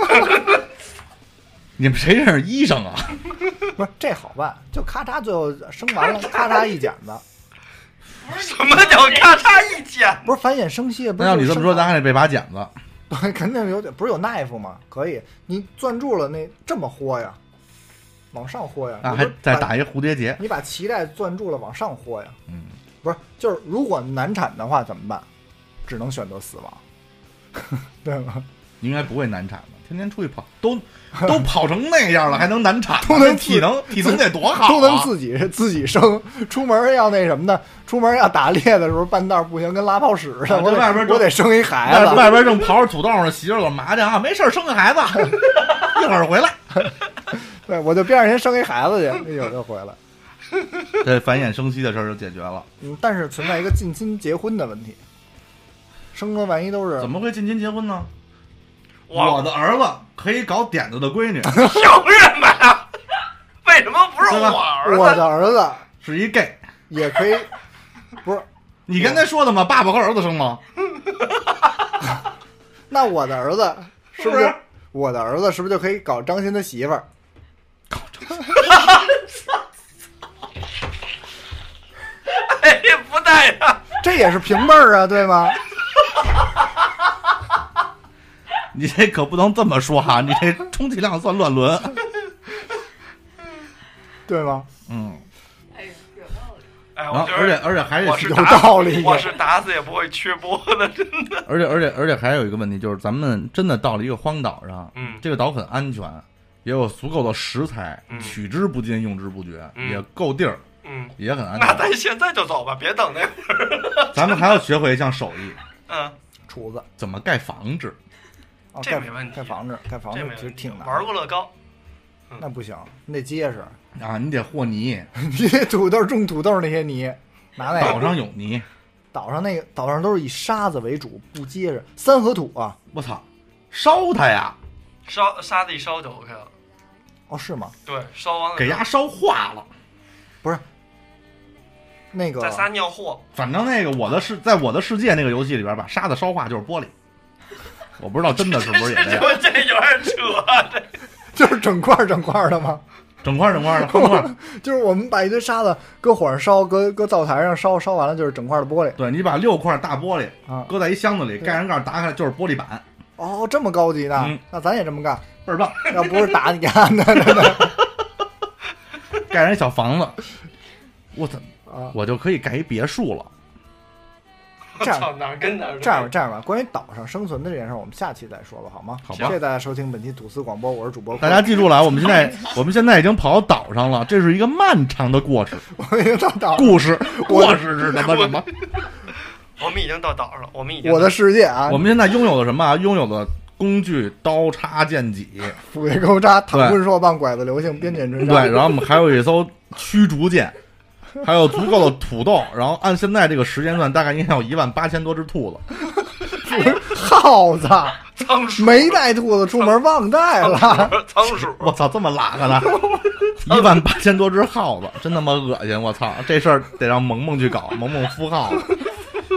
你们谁认识医生啊？ 不是这好办，就咔嚓，最后生完了，咔嚓一剪子。 什么叫咔嚓一剪？ 不是繁衍生息， 那要你这么说，咱还得备把剪子。 对，肯定有点，不是有knife吗？可以，你攥住了那这么豁呀，往上豁呀。 还再打一蝴蝶结。 你把脐带攥住了，往上豁呀。不是，就是如果难产的话怎么办？只能选择死亡，对吗？ 应该不会难产的，天天出去跑，都跑成那样了，还能难产？ 都能体能得多好啊！ 都能自己生。出门要那什么的，出门要打猎的时候，半道不行，跟拉泡屎似的。我得生一孩子。 外边正刨着土豆呢，媳妇儿麻将啊，没事生个孩子，一会儿回来。 对，我就边上先生一孩子去，一会儿就回来。 这繁衍生息的事儿就解决了。 但是存在一个近亲结婚的问题。生了万一都是怎么会近亲结婚呢？我的儿子可以搞点子的闺女， 凭什么呀？为什么不是我儿子？ 我的儿子是一 gay， 也可以，不是你刚才说的吗？爸爸和儿子生吗？ 那我的儿子是不是？我的儿子是不是就可以搞张鑫的媳妇儿？ 搞张鑫？ 哎呀，不带呀！ 这也是平辈儿啊，对吗？ 你这可不能这么说哈，你这充其量算乱伦， 对吗？ 哎，有道理。 哎，我觉得而且还是有道理， 我是打死也不会缺播的，真的。 而且还有一个问题，就是咱们真的到了一个荒岛上，这个岛很安全，也有足够的食材，取之不尽，用之不绝，也够地儿，也很安全。 那咱现在就走吧，别等那会儿。 咱们还要学会一项手艺， 厨子怎么盖房子。 这没问题， 盖房子其实挺难。 玩过乐高， 那不行，你得结实啊！你得和泥， 你得种土豆那些泥，拿那个岛上有泥， 岛上都是以沙子为主，不结实。三合土啊！ 我操，烧它呀！ 沙子一烧就 OK 了。 哦，是吗？ 对，烧完了给它烧化了。 不是那个再撒尿和。 反正那个在我的世界那个游戏里边，把沙子烧化就是玻璃。我不知道真的是不是也这样。 这有点扯， 这就是整块的吗？ 整块的， 就是我们把一堆沙子搁火上烧，搁灶台上烧完了就是整块的玻璃。 对，你把6块大玻璃搁在一箱子里，盖上盖打开就是玻璃板。 哦，这么高级呢？那咱也这么干， 倍儿棒。 要不是打你干的，真的。 盖人小房子，我操，我就可以盖一别墅了。 这样哪跟哪？ 这样吧，关于岛上生存的这件事，我们下期再说吧，好吗？ 好吧。 谢谢大家收听本期吐司广播，我是主播。 大家记住了，我们现在已经跑到岛上了，这是一个漫长的过程。 我已经到岛上， 故事是什么？ 我们已经到岛上了， 我的世界啊！ 我们现在拥有的什么？拥有的工具，刀叉剑戟， 斧钺钩叉，唐棍硕棒，拐子流星，鞭锏追杀。 对，然后我们还有一艘驱逐舰。还有足够的土豆，然后按现在这个时间段，大概应该有18000多只兔子。 耗子、 仓鼠， 没带兔子出门忘带了。 仓鼠， 我操，这么拉个呢？18000多只耗子，真他妈恶心！我操，这事儿得让萌萌去搞，萌萌孵耗子。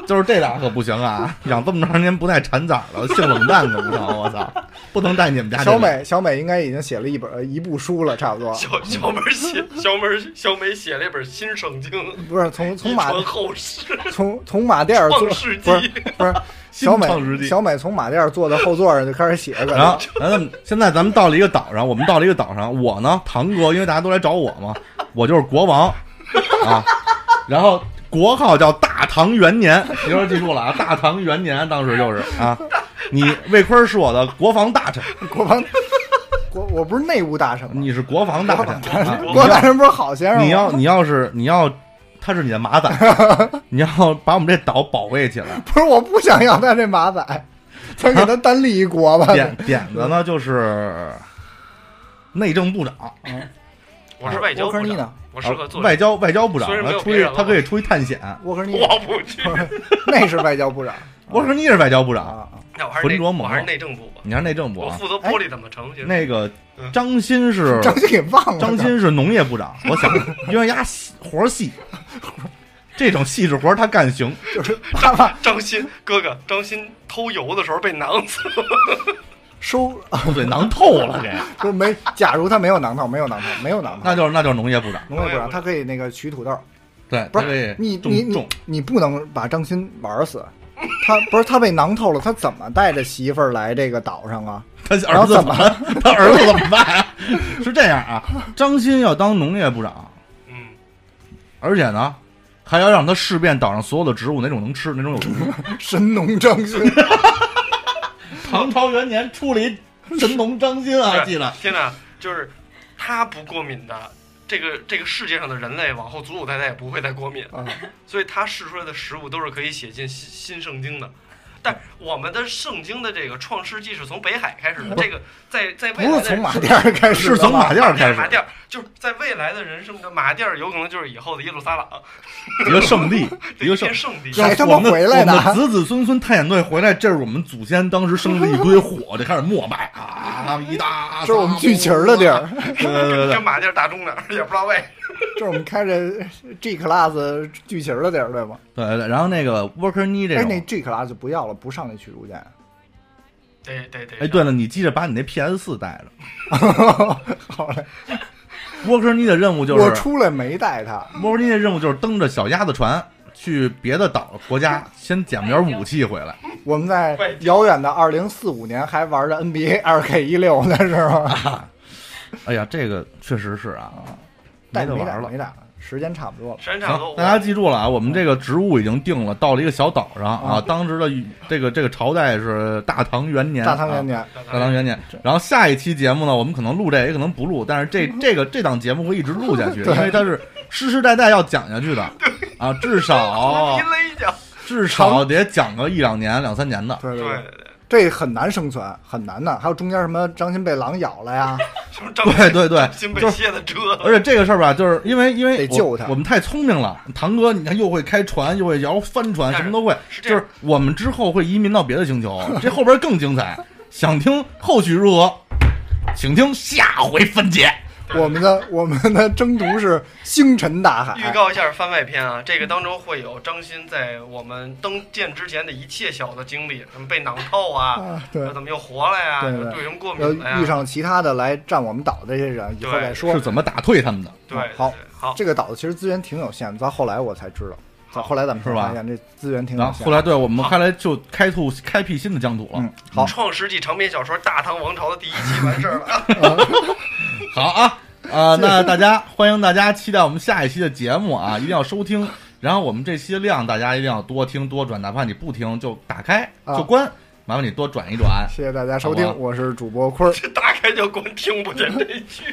就是这俩可不行啊！养这么长时间不带产崽了，性冷淡可不成，我操！不能带你们家。 小美应该已经写了一部书了，差不多。 小美写了一本新圣经， 不是从马后世， 从马甸做，不是小美从马甸坐在后座上就开始写。 然后现在咱们到了一个岛上，我呢堂哥，因为大家都来找我嘛，我就是国王啊，然后。国号叫大唐元年，你说记住了啊！大唐元年当时就是啊，你魏坤是我的国防大臣， 我不是内务大臣吗？ 你是国防大臣， 国大臣不是好先生吗？ 你要，他是你的马仔，你要把我们这岛保卫起来。 不是，我不想要他这马仔，咱给他单立一国吧。 点子呢就是内政部长。 我是外交部长，我适合做外交部长，他可以出去探险。 沃克尼， 我不去， 那是外交部长。 沃克尼是外交部长， 那我还是内政部吧。 你还是内政部， 我负责玻璃怎么成。 那个张鑫是张鑫给忘了， 张鑫是农业部长。我想，因为丫活细，这种细致活他干行。 就是张鑫哥哥，张鑫偷油的时候被囊死了。 对，囊透了给， 就没。假如他没有囊透，那就是农业部长。 农业部长他可以那个取土豆。 对， 不是你不能把张鑫玩死。他被囊透了，他怎么带着媳妇儿来这个岛上啊？ 他儿子怎么办啊？是这样啊，张鑫要当农业部长，而且呢，还要让他试遍岛上所有的植物，哪种能吃，哪种有毒。 神农张鑫。 唐朝元年出了一神农张鑫啊，记得。 天哪，就是他不过敏的，这个世界上的人类往后祖祖代代也不会再过敏，所以他试出来的食物都是可以写进新圣经的。但我们的圣经的这个创世纪是从北海开始的，这个在未来的不是从马甸开始， 是从马甸开始。 马甸就是在未来的人生的马甸，有可能就是以后的耶路撒冷， 一个圣地，一个圣地。 还他妈回来呢！ 我们子孙探险队回来，这是我们祖先当时生的一堆火，就开始膜拜啊，一大。 这是我们聚齐的地儿， 对， 跟马甸打中点，也不知道为。 这是我们开着 G class 聚齐的地儿，对吗？ 对，然后那个沃克尼这种， 那 G class 就不要了，不上那驱逐舰。 对。 对了，你记着把你那 PS4 带着。 好嘞。 沃克尼的任务就是我出来没带他。 沃克尼的任务就是蹬着小鸭子船去别的岛国家，先捡点武器回来。 我们在遥远的2045年还玩着 NBA 2K16呢，是吗？ 哎呀，这个确实是啊。没得玩了， 时间差不多了。 行，大家记住了啊，我们这个职务已经定了，到了一个小岛上啊。当时的这个朝代是大唐元年。然后下一期节目呢，我们可能录这，也可能不录，但是这档节目会一直录下去，因为它是世世代代要讲下去的啊，至少得讲个1-2年、2-3年的。 对。这很难生存，很难的。还有中间什么张鑫被狼咬了呀？ 对， 张鑫被蝎子蛰了。 而且这个事儿吧，就是因为得救他， 我们太聪明了。堂哥，你看又会开船，又会摇帆船，什么都会。就是我们之后会移民到别的星球，这后边更精彩。想听后续如何，请听下回分解。 我们的征途是星辰大海。 预告一下番外篇啊，这个当中会有张鑫在我们登舰之前的一切小的经历，什么被囊透啊，对，怎么又活了呀，对什么过敏了呀， 遇上其他的来占我们岛的这些人，以后再说是怎么打退他们的。 对， 好，这个岛其实资源挺有限的，到后来我才知道。后来咱们发现这资源挺有限。 后来对我们后来就开辟新的疆土了。 好， 创世纪长篇小说《大唐王朝》的第1期完事儿了。 好啊，那欢迎大家期待我们下一期的节目啊，一定要收听。然后我们这期的量大家一定要多听多转，哪怕你不听就打开就关，麻烦你多转一转。 谢谢大家收听，我是主播坤儿。 这打开就关，听不见这一句。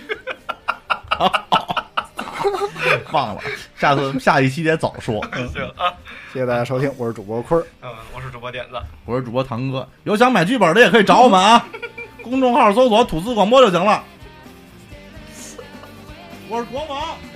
忘了，下一期得早说。 行啊， 谢谢大家收听，我是主播坤儿。 我是主播点子， 我是主播堂哥。有想买剧本的也可以找我们啊，公众号搜索“吐司广播”就行了。我是国王。